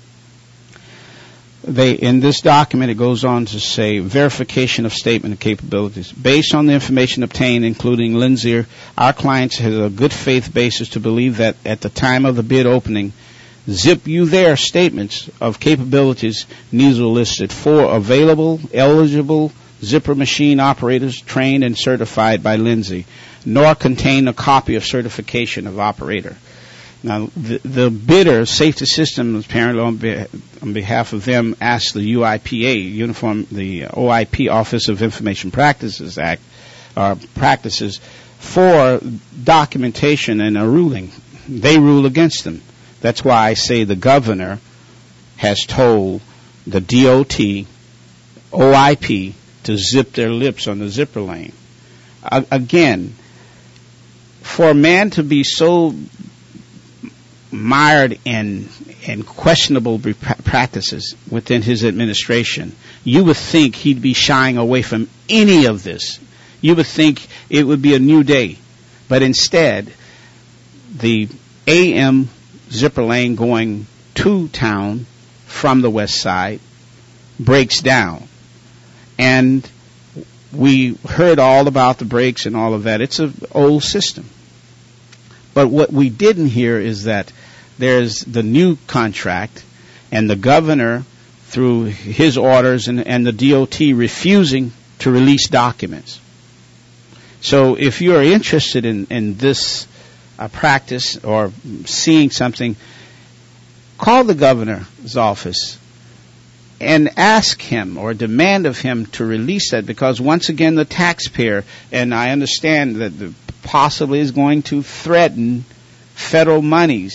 In this document, it goes on to say, verification of statement of capabilities. Based on the information obtained, including Lindsay, our clients have a good faith basis to believe that at the time of the bid opening, Zip You There statements of capabilities neither listed 4 available, eligible zipper machine operators trained and certified by Lindsay, nor contain a copy of certification of operator. Now, the bidder, Safety Systems, apparently on behalf of them, asked the UIPA, the OIP, Office of Information Practices Act, practices for documentation and a ruling. They rule against them. That's why I say the governor has told the DOT, OIP, to zip their lips on the zipper lane. Again, for a man to be so mired in questionable practices within his administration, you would think he'd be shying away from any of this. You would think it would be a new day. But instead, the AM zipper lane going to town from the west side breaks down. And we heard all about the brakes and all of that. It's an old system. But what we didn't hear is that there's the new contract and the governor, through his orders, and the DOT refusing to release documents. So if you're interested in this practice or seeing something, call the governor's office and ask him or demand of him to release that, because once again the taxpayer, and I understand that possibly is going to threaten federal monies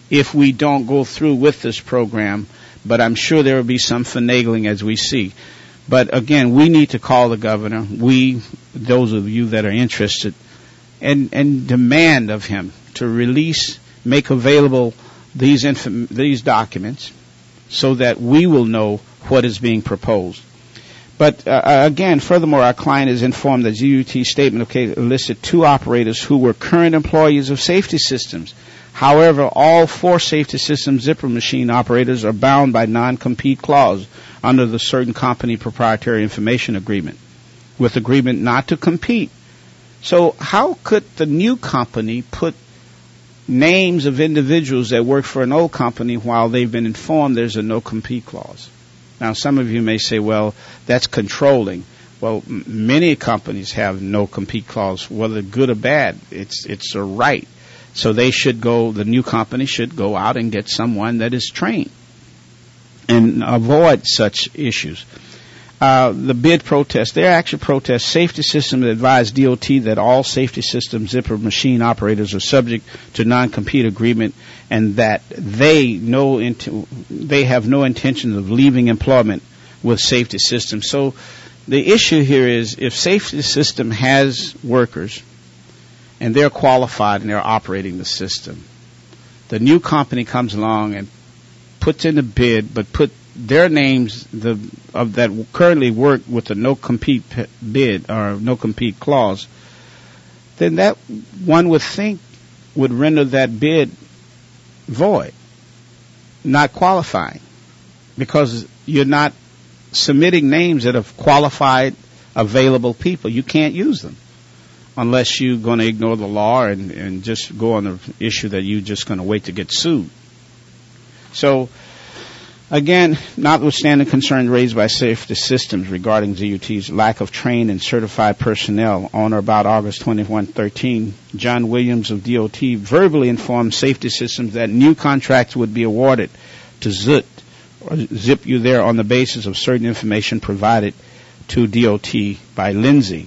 if we don't go through with this program, but I'm sure there will be some finagling as we see. But again, we need to call the governor, those of you that are interested, and demand of him to make available these documents so that we will know what is being proposed. But again, furthermore, our client is informed that ZUT's statement listed 2 operators who were current employees of Safety Systems. However, all 4 Safety Systems zipper machine operators are bound by non-compete clause under the certain company proprietary information agreement, with agreement not to compete. So how could the new company put names of individuals that work for an old company while they've been informed there's a no-compete clause? Now, some of you may say, well, that's controlling. Well, many companies have no-compete clause, whether good or bad. It's a right. So the new company should go out and get someone that is trained and avoid such issues. The bid protest, their actual protest, Safety Systems advised DOT that all Safety Systems zipper machine operators are subject to non-compete agreement and that they have no intention of leaving employment with Safety Systems. So the issue here is if Safety System has workers and they're qualified and they're operating the system, the new company comes along and puts in a bid, but put their names that currently work with the no-compete bid or no-compete clause, then that one would think would render that bid void, not qualifying, because you're not submitting names that have qualified, available people. You can't use them unless you're going to ignore the law and just go on the issue that you're just going to wait to get sued. So, again, notwithstanding concern raised by Safety Systems regarding ZUT's lack of trained and certified personnel, on or about August 21, 2013, John Williams of DOT verbally informed Safety Systems that new contracts would be awarded to Zip You There on the basis of certain information provided to DOT by Lindsay.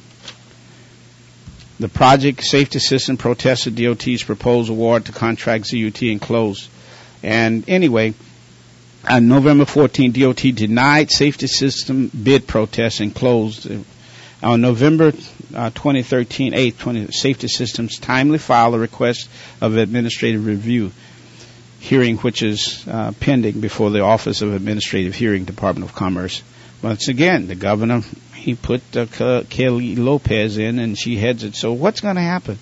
The project Safety System protested DOT's proposed award to contract ZUT and closed. And anyway, on November 14, DOT denied Safety System bid protest and closed. On November 2013, Safety Systems timely filed a request of administrative review hearing, which is pending before the Office of Administrative Hearing, Department of Commerce. Once again, the governor, he put Kelly Lopez in, and she heads it. So what's going to happen?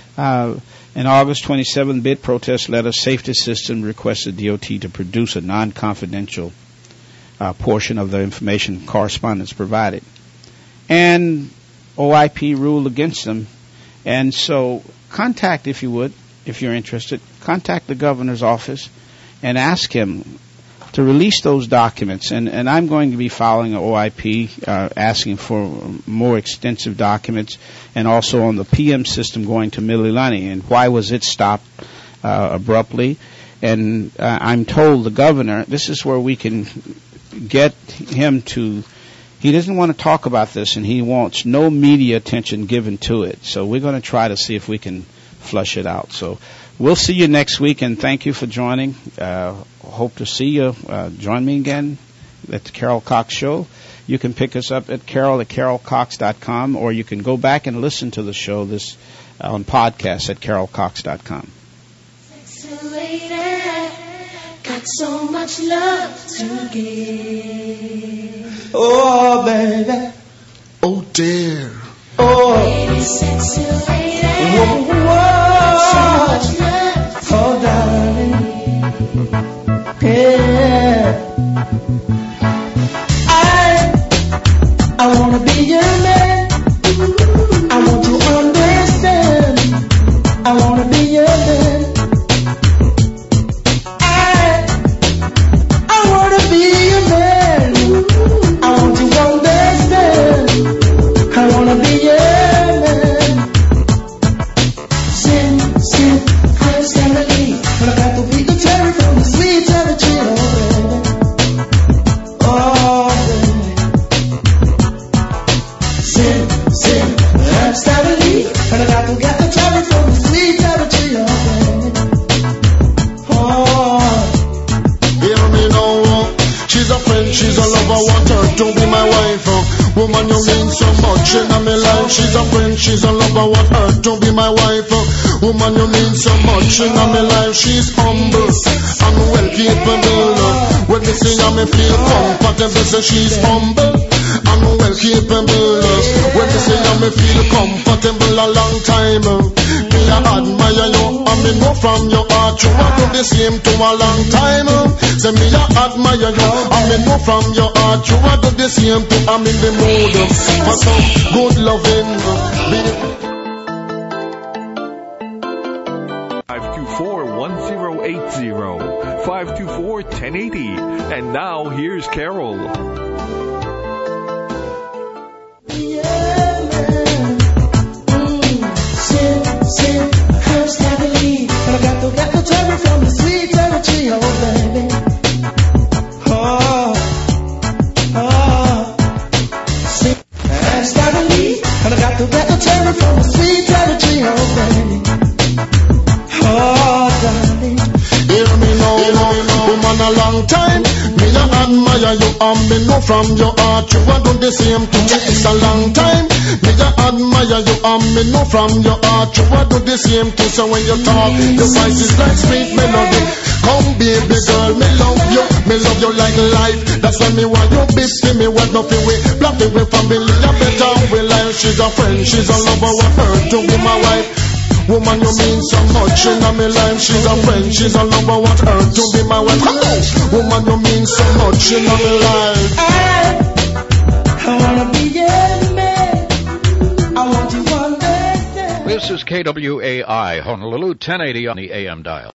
In August 27, bid protest letter, Safety System requested DOT to produce a non-confidential portion of the information correspondence provided. And OIP ruled against them. And so contact, if you would, if you're interested, contact the governor's office and ask him to release those documents. And I'm going to be filing an OIP asking for more extensive documents, and also on the PM system going to Mililani. And why was it stopped abruptly? And I'm told the governor, this is where we can get him to, he doesn't want to talk about this, and he wants no media attention given to it. So we're going to try to see if we can flush it out. So we'll see you next week, and thank you for joining. Hope to see you. Join me again at the Carol Cox Show. You can pick us up at carol@carolcox.com, or you can go back and listen to the show this on podcast at carolcox.com. Sexy lady, got so much love to give. Oh, baby. Oh, dear. Oh, baby, sexy lady. Whoa, whoa. So much love. Oh, darling. Yeah. I wanna be your man. I want to understand. I wanna be your man. I wanna be your man. I want to understand. I wanna be your man. Sin, I'm Sara Lee. But I got to beat the cherry from the sweet cherry tree, oh baby. lover, want her to be my wife. Woman, you mean so much in my life. She's a friend, she's a lover, want her to be my wife. Woman, you mean so much in my life. She's humble and well capable. When me see her, me feel comfortable. So she's humble and well capable. When me see her, me feel comfortable a long time. Me I admire you and me know from your heart you want to the same to a long time. Say me I admire you and me know from your heart you want to the same to. I'm in the mood for some good loving. 524-1080, 524-1080. And now here's Carol. Sit, first have to leave. But I got the cherry from the sweet cherry tree, oh baby. Sit, first have to leave. And I got the cherry from the sweet cherry tree, oh baby. Oh darling, hear me now, woman, a long time. Me I admire you and me know from your heart you want to the same to me. It's a long time. Me I admire you and me know from your heart you want to the same to. So when you talk, your voice is like sweet melody. Come baby girl, me love you like life. That's why me want you biscuit me with nothing way. Black away family, a better way life. She's a friend, she's a lover, want her to be my wife. Woman, you mean so much in my life. She's a friend, she's a lover, want her to be my wife. Woman, you mean so much in my life. I wanna be your man. I want you one day. This is KWAI, Honolulu, 1080 on the AM dial.